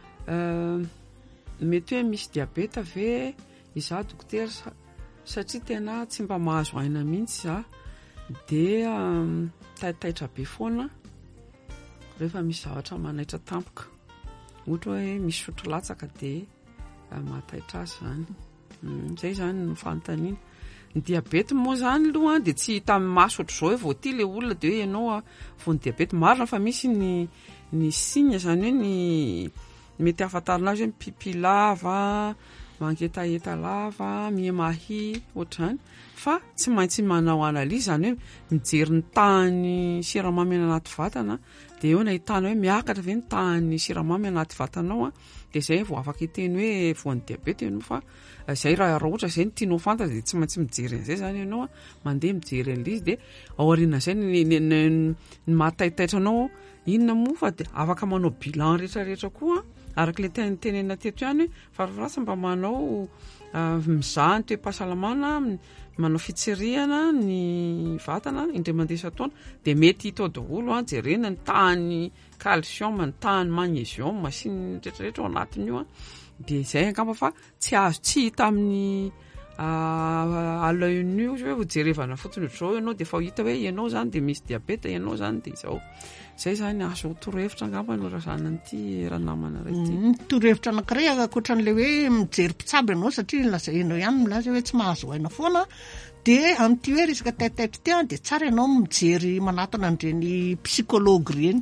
mety hoe misy diabeta ve izaho dokotera satria tena tsy mba mahazo aina mihitsy za de taitaitra be foana rehefa misy zavatra manaitra tampoka ohatra hoe misy sotro latsaka de mahataitra azy zany. Zay zany no fanontaniana. Ny diabety moa zany aloha de tsy hita amin'ny maso ohatr'izao hoe vao ty le olona de hoe ianao vao ny diabety marina fa misy ny signe zany hoe ny mety ahafantarina azy hoe mipipi lava, mangetaheta lava, miemahy ohatr'izany fa tsy maintsy manao analizy zany hoe mijery ny tahan'ny siramamy anaty vatana de eo nahitana hoe miakatra ve ny tahan'ny siramamy anaty vatanao de zay vao afaka hiteny hoe voan'ny diabety ianao fa zay raha ohatra zay ny tianao fantatra de tsy maintsy mijery an'izay zany ianao mandeha mijery an'izy de aoriana zay ny mahataitaitra anao inona moa fa de afaka manao bilan rehetrarehetra koa araka le tenena teto ihany farafrasa mba manao mizaha ny toe-pahasalamana manao fitsirihana ny vatana indray mandeha isan-taona de mety hitao daholo jerena ny tahany calcium, ny tahany magnésium sy ny rehetrarehetra ao anatin'io de zay angamba fa tsy azo tsy hita amin'ny à l'œil nu hoe hojerevana fotsiny ohatr'izao ianao de fa hita hoe ianao zany de misy diabeta ianao zany de izao. Zay zany azo torohevitra angamba no razana an'ity ranamana ray ity. Torohevitra anankiray ankoatran'le hoe mijery mpitsabo ianao satria lazainao ihany milaza hoe tsy mahazo aina foana de amin'ity hoe resaka taitaitra ity de tsara ianao mijery manatona an'ireny psychologue ireny.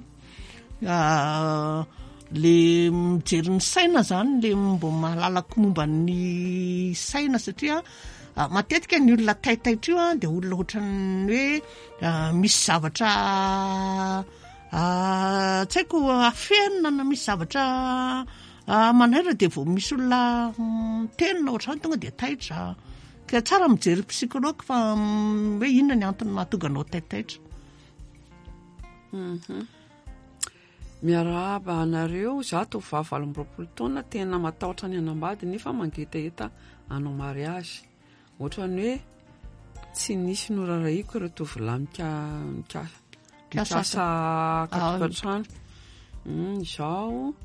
Le mijery ny saina zany le mbo mahalalako momba ny saina satria matetika ny olona taitaitra io de olona ohatran'ny hoe misy zavatra tsy haiko afenina na misy zavatra manaira de vao misy olona tenina ohatrany tonga de taitra ka tsara mijery psychologue fa hoe inona ny antony mahatonga anao taitaitra. Miarahaba anareo za tovavy 20 taona tena matahotra ny anambady nefa mangetaheta hanao mariazy ohatrany hoe tsy nisy noraraiko ireo tovolahy mikasa katokatrano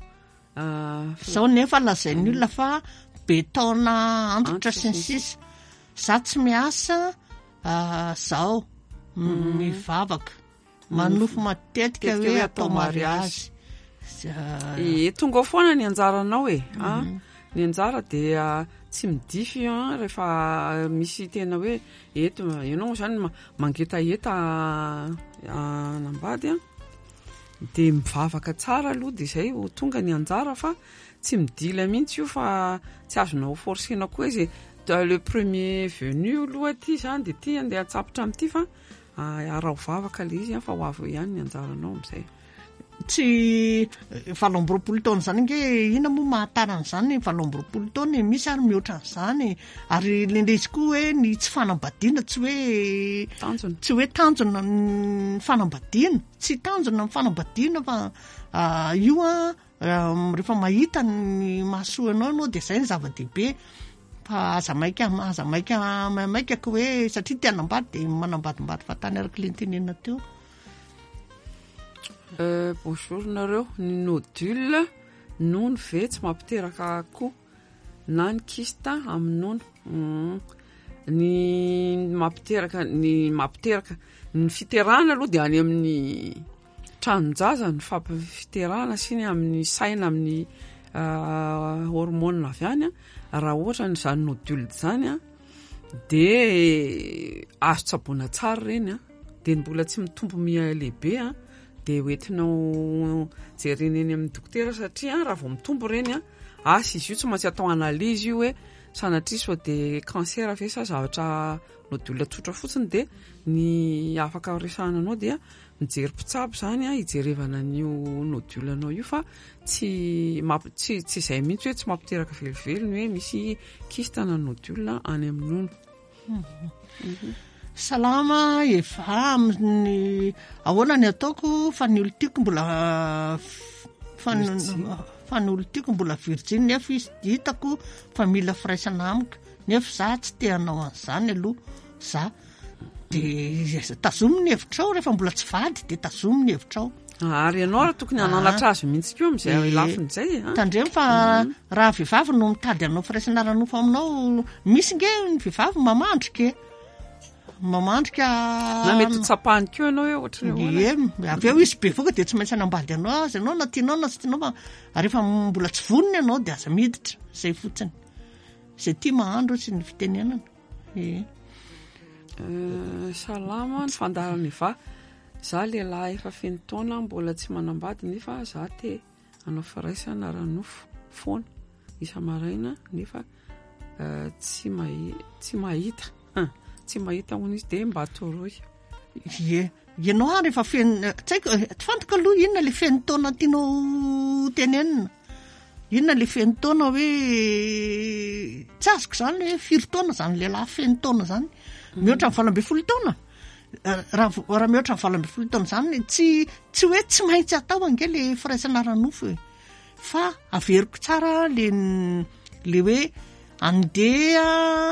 izao nefa lazain'ny olona fa be taona antitra sy ny sisa za tsy miasa zao mivavaka manofo matetika hoe atao mariazy tonga ao foana ny anjaranao ny anjara dia tsy midify rehefa misy tena hoe eto ianao zany mangetaeta nambady dia mivavaka tsara aloha dia izay ho tonga ny anjara fa tsy midila mihitsy io fa tsy azonao forcena koa izy le premier venu aloha ty zany dia ty andeha atsapotra amin'ity fa ara ho vavaka le izy fa ho avy ihany ny anjaranao amin'izay tsy 20 taona zany nge ina moa mahataranyzany 20 taona misy ary mihoatra n'izany ary lendle izy koa hoe ny tsy fanambadiana tsy hoe tanjona ny fanambadiana tsy tanjona ny fanambadiana fa io rehefa mahita ny mahasoanao ianao dia izay ny zava-dehibe fa aza maikako hoe satria ty anambady dia manambadimbady fa tany araka le nytenenina teo. Bonjour nareo ny nodule nono ve tsy mampiteraka koa na ny kista amin'ny nono ny mampiteraka ny fiterahana aloha dia any amin'ny tranonjaza ny fampifiterahana siny amin'ny saina amin'ny hormone avy any raha ohatra n'izany nodule zany dia azo tsaboana tsara reny dia mbola tsy mitombo lehibe dia hoentinao jerena eny amin'ny dokotera satria raha vao mitombo reny asa izy io tsy maintsy atao analizy io hoe sanatria sao dia cancer ve sa zavatra nodule tsotra fotsiny dia ny afaka resananao dia mijery mpitsabo zany hijerevana n'io nodule anao io fa tsy izay mihitsy hoe tsy mampiteraka velively hoe misy kistana nodule any amin'ny nono. Salama eva amin'ny ahoana ny ataoko fa ny olo tiako mbola virgin nefa izy hitako fa mila firaisana amiko nefa za tsy te hanao an'izany aloha za dia tazomy ny hevitrao rehefa mbola tsy vady dia tazomy ny hevitrao ary ianao raha tokony hananatra azy mihitsy keo amin'izay lafin'izay tandremo fa raha vehivavy no mitady anao firaisana ranofo aminao misy nge ny vehivavy mamandrika na mety tsapahany keo ianao hoe ohatran'ny avy eo izy be voka dia tsy maintsy hanambady anao azy ianao na tianao na tsy tianao fa rehefa mbola tsy vonony ianao dia aza miditra izay fotsiny izay tia mahandro sy ny fitenenana. Salama ny fandarany va za lehilahy efa feno taona mbola tsy manambady nefa za te hanao firaisana ranofo foana isa-maraina nefa tsy mahita tsy mahita hono izy dia mba toroy ianao rehefa feno tsaiko fantoka aloha inona le feno taona tianao tenenina inona le feno taona hoe tsy azoko zany hoe 4 taona zany lehilahy feno taona zany mihoatra amin'ny 20 taona raha mihoatra amin'ny 20 taona zany tsy hoe tsy maintsy atao ange le firaisana ranofo fa averiko tsara le hoe andeha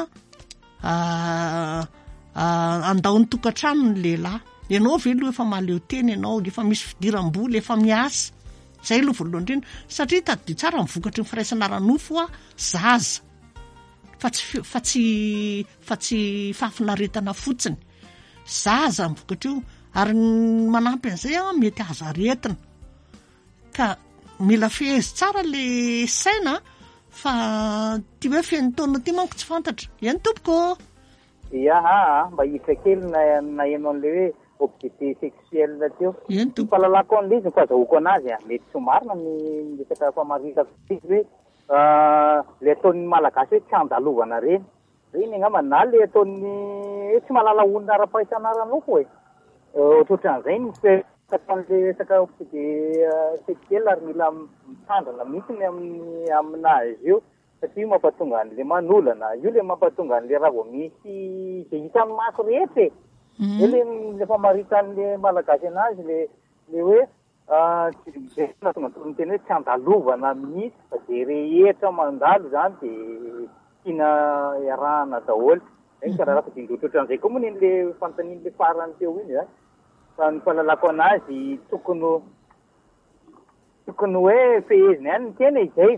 andao ny tokantrano ny lehilahy ianao ve aloha efa mahaleo teny ianao efa misy fidiram-bola efa miasa izay aloha voalohany indrindra satria tadidio tsara mivokatry ny firaisana ranofo zaza fa tsy fahafinaretana fotsiny zaza mivokatra io ary manampy an'izay mety azo aretina ka mila fehezy tsara le saina fa ty hoe feno taona ty manko tsy fantatra eny tompoko mba hitra kely na ianao an'le hoe obsété sexuel teo eny tompo fahalalako an'le izy fahazahoako anazy mety somarina ny resaka famaritako izy hoe le ataon'ny malagasy hoe tsy andalovana reny angamba na le ataon'ny hoe tsy mahalala olona ara-pahaisana ranofo ohatrohatran'izay ny an'le resaka obsété sexuel ary mila mitandrina mihitsy aminazy io satria mampatonga an'le manolana io le mampatonga an'le raha vao misy izay hitan'ny maso rehetra io le famaritan'le malagasy anazy le hoe tonga ny teny hoe tsy andalovana mihitsy fa zay rehetra mandalo zany dia tiana iarahana daholo zay ny karaharaha fadindotrohatran'izay koa moa n'le fanontanian'le farany teo iny fa ny fahalalako anazy tokony hoe fehezina ihany ny tena izay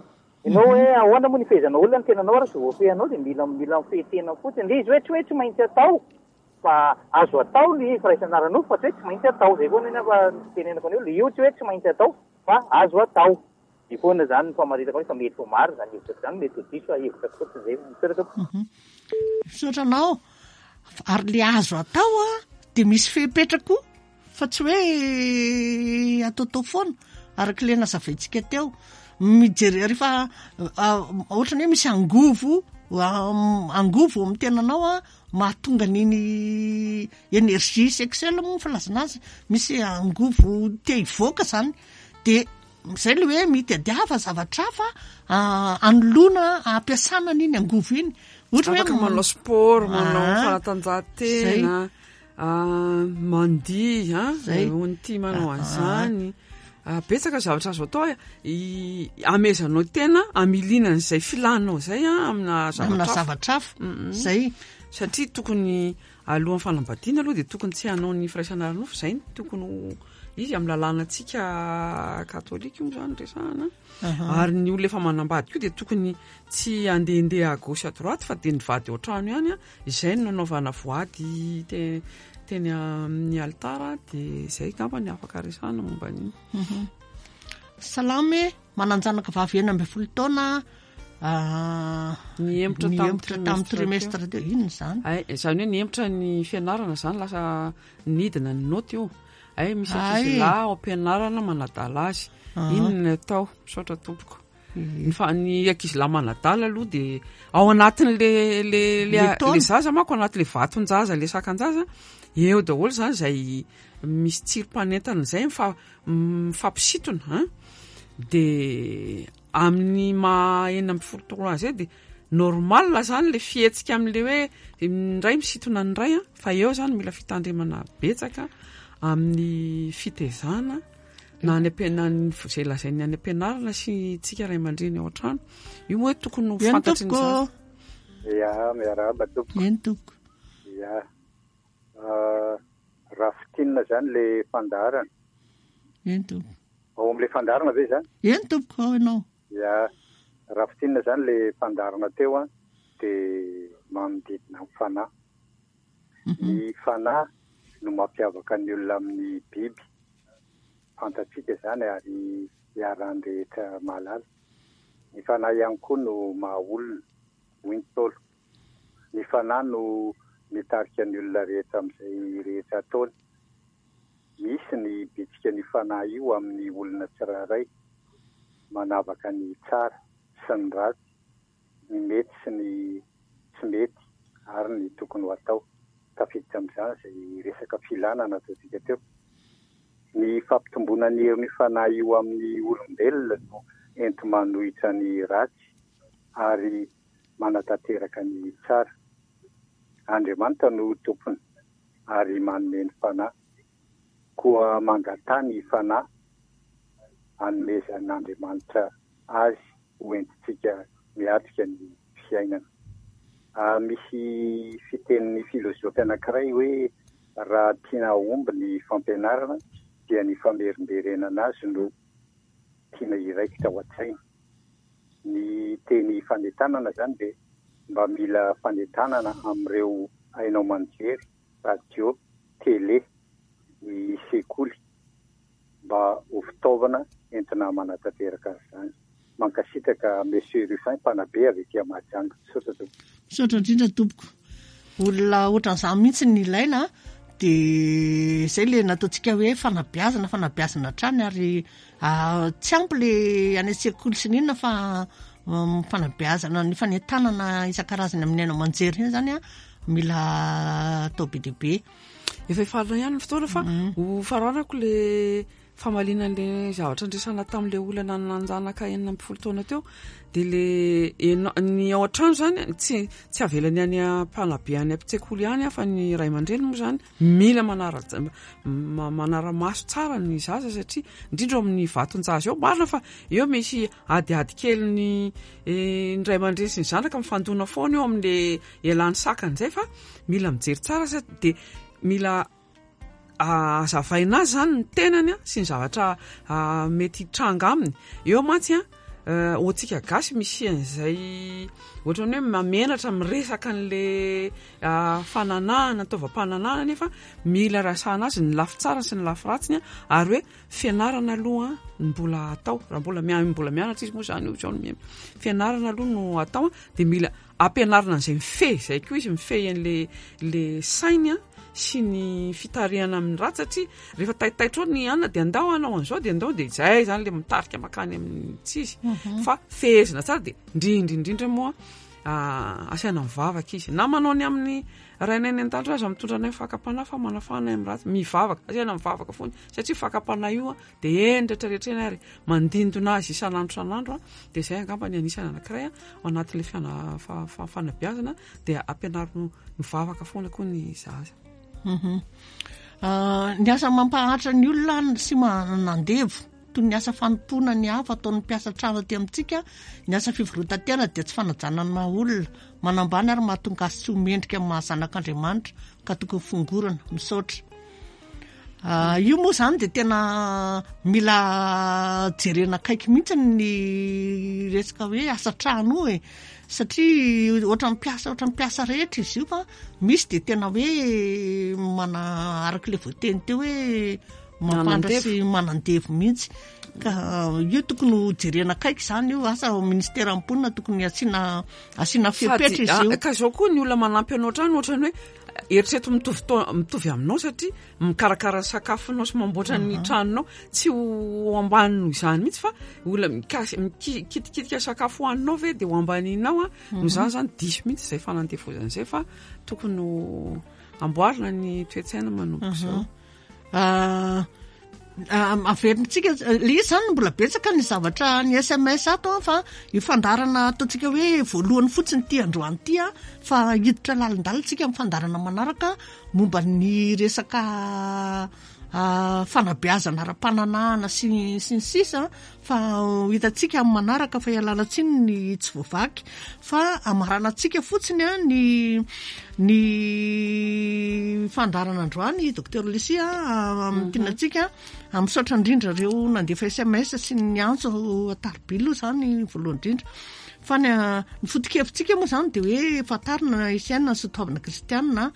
ianao hoe ahoana moa ny fehezanao olona ny tenanao raha voafehanao dia mila mifehetena fotsiny le izy hoe tsy maintsy atao fa azo atao le firaisanarano fa tsy hoe tsy maintsy atao zay foana fa tenenako an'io le io tsy hoe tsy maintsy atao fa azo atao di foana zany ny famaritako fa mety fo maro zany hevitra zany mety ho diso hevitra fotsiny zay misoratra misotranao ary le azo atao dia misy fehipetrako fa tsy hoe ataotao foana araka le nazavaintsika teo mijery rehefa ohatra ny hoe misy angovo amin'ny tenanao mahatonga niny energie sexuelle moa filazana azy misy angovo te hivoaka zany dia zay le hoe mitadiava zavatra hafa anolona ampiasana n'iny angovo iny ohatra hoe manao sport manao fanatanjahantena mandia ny tia manao an'izany betsaka zavatra azo atao amezanao tena amilinan'izay filanao zay amina zavatra hafa zay satria tokony alohan'ny fanambadiana aloha dia tokony tsy hanao ny firaisanarano fa zay ny tokony izy amin'ny lalàna katolika io zany resahana ary ny olona efa manambady koa dia tokony tsy andehandeha à gauche à droite fa dia nivady ao trano ihany izay no nanaovana voady teny amin'ny altara dia izay gamba ny afaka resahana momba an'iny salamy mananjanaka vavy 20 taona niembotra tamin'ny trimestre teo inony zany zany hoe niembotra ny fianarana zany lasa nidina ny noty io misy ankizy lahy ao ampianarana manadala azy inony atao misaotra tompoko ny ankizy lahy manadala aloha dia ao anatin'le le zaza mako anatin'le vaton-jaza le sakan-jaza eo daholo zany zay misy tsirom-panentana zay mifampisitona dia amin'ny enina amby 10 taona zay dia normal zany le fihetsika amin'le hoe nyray misitona ny ray fa eo zany mila fitandremana betsaka amin'ny fitezana na any ampianarana zay lazainy any ampianarana sy tsika ray aman-dreny ao an-trano io moa hoe tokony ho fantatry ny zaza miarahaba toko raha fitinina zany le fandarana ao am'le fandarana ve zany tompoko ao ianao raha fitinina zany le fandarana teo dia manodidina ny fanahy ny fanahy no mampiavaka ny olona amin'ny biby fantatsika zany ary iarany rehetra mahalala ny fanahy ihany koa no maha olona hointolo ny fanahy no mitarika ny olona rehetra amin'izay rehetra ataony misy ny bitsika ny fanahy io amin'ny olona tsirairay manavaka ny tsara sy ny ratsy ny mety sy ny tsy mety ary ny tokony ho atao tafiditra amin'izany izay resaka filanana ataontsika teo ny fampitomboana ny hery ny fanahy io amin'ny olombelona no enti manohitra ny ratsy ary manatanteraka ny tsara Andriamanitra no tompony ary manome ny fanahy koa mangatany ny fanahy hanomezan'Andriamanitra azy hoentintsika miatrika ny fiainana. Misy fitenin'ny filozofy anankiray hoe raha tiana omby ny fampianarana dia ny famerimberenana azy no tiana iraikitra ao an-tsaina. Ny teny fanentanana zany dia mba mila fanentanana amin'ireo hainao manjery, radio, tele, ny sekoly mba ho fitaovana entina manatanteraka zany. Mankasitraka Monsieur Rufin mpanabe avy etỳ Mahajanga. Misaotra indrindra tompoko. Olona ohatran'izany mihitsy ny ilaina dia izay le nataontsika hoe fanabeazana hatrany ary tsy ampy le any an-tsekoly sy ninona fa fanabeazana ny fanentanana isan-karazany amin'ny haino aman-jery iny zany mila atao be dia be. Efa farana ihany ny fotoana fa ho faranako le famalinan'le zavatra andresana tamin'le olana nanjanaka 40 taona teo dia ny ao an-trano zany tsy avelany any mpanabe any am-tsekoly ihany fa ny ray aman-dreny moa zany mila manara-maso tsara ny zaza satria indrindra amin'ny vaton-jaza eo marina fa eo misy adiady kely ny ray aman-dreny sy ny zanaka mifandona foana eo amin'le ialany sakany zay fa mila mijery tsara dia mila azavaina azy zany ny tenany sy ny zavatra mety tranga aminy eo mantsy oatsika gasy misy an'izay ohatra ny hoe mamenatra miresaka an'le fananahana taovam-pananahana nefa mila rasana azy ny lafy tsara sy ny lafy ratsiny ary hoe fianarana aloha ny mbola atao raha mbola mianatra izy moa zany io fianarana aloha no atao dia mila ampianarana an'izay mifehy zay koa izy mifehy an'le sainy sy ny fitarihana amin'ny ratsy satria rehefa taitaitra ny anna dia andao anao an'izao dia andao dia zay zany le mitarika makany amin'ny tsizy fa fehezina tsara dia indrindra moa asiana mivavaka izy na manao ny amin'ny rainay an-dalitra azy mitondra anay fakapanahy fa manafana amin'ny ratsy mivavaka asiana mivavaka foany satria fakapanahy io dia endretrarehetrena ary mandindona azy isan'andro dia zay angamba ny anisana anankiray ao anatin'le fanabeazana dia ampianarina mivavaka foana koa ny zaza. Ny asa mampahatra ny olona sy manandevo toy ny asa fanompona ny hafa ataon'ny mpiasa trano aty amintsika ny asa fivorontatena dia tsy fanajanana olona manambany ary mahatonga azy tsy homendrika amin'ny mahazanak'Andriamanitra ka tokony fongorana misaotra. Io moa zany dia tena mila jerena akaiky mihitsy ny resaka hoe asa trano io satria ohatran'ny mpiasa rehetra izy io fa misy dia tena hoe arak'ilay voateny teo hoe mampandra sy manandevo mihitsy ka io tokony ho jerena akaiky zany io asa ministera am-ponina tokony asiana fepetra izy io ka zao koa ny olona manampy anao trano ohatrany hoe eritreto mitovy aminao satria mikarakara sakafonao sy mamboatra ny tranonao tsy ho ambanino izany mihitsy fa olona mikitikitika sakafo hoaninao ve dia ho ambaninao no zany diso mihitsy zay fanandevozana zay fa tokony ho amboarina ny toetsaina manomboka zao. Averintsika le izy zany mbola betsaka ny zavatra ny SMS ato fa ifandarana ataontsika hoe voalohany fotsiny ty androany ty fa hiditra lalindalitsika amin'ny fandarana manaraka momba ny resaka fanabeazana ara-pananahana sy ny sisa fa hitantsika amin'ny manaraka fa hialalatsiny ny tsy voavaky fa amaranantsika fotsiny ny fandarana androany Dr Lucia tinantsika misaotra indrindra reo nandefa SMS sy ny antso ataribilo zany voalohany indrindra fa ny foto-kevintsika moa zany dia hoe fatarina isiana ny sotoavana kristianina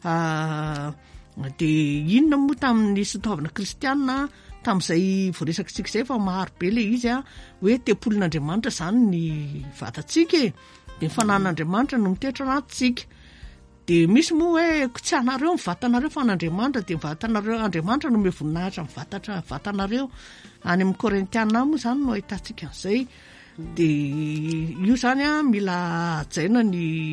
dia inona moa tamin'ny sotoavana kristianina tamin'izay voaresakitsika izay fa maro be le izy hoe tempolin'Andriamanitra zany ny vatantsika dia ny fanan'Andriamanitra no mitoetra ratsika dia misy moa hoe tsy anareo mivatanareo fa n'Andriamanitra dia mivatanareo Andriamanitra no mevoninahitra mivatanareo any amin'ny Korintiana moa zany no ahitantsika an'izay dia io zany mila hajaina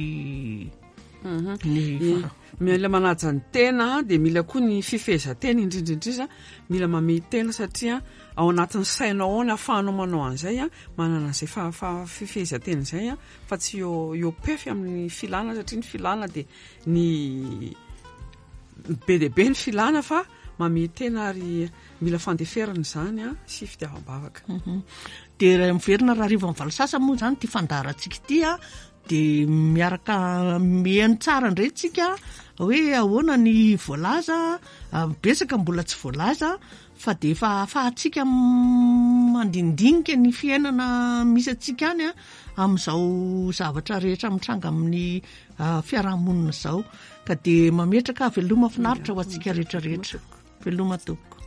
mila manaja ny tena dia mila koa ny fifehezan-tena indrindrindriza mila mamey tena satria ao anatin'ny sainao ao ny ahafahanao manao an'izay manana an'izay fifehezan-tena izay fa tsy eo pefy amin'ny filana satria ny filana dia ny be dia be ny filana fa mamey tena ary mila fandeferana izany sy fitiavam-bavaka. Dia raha miverina raha riva amin'ny valosasa moa zany ty fandarantsika ty dia miaraka mihany tsara indray tsika hoe ahoana ny voalaza besaka mbola tsy voalaza fa dia efa ahafahantsika mandindinika ny fiainana misy atsika any amin'izao zavatra rehetra mitranga amin'ny fiarahamonina izao ka dia mametraka veloma finaritra ho atsika rehetrarehetra veloma toko.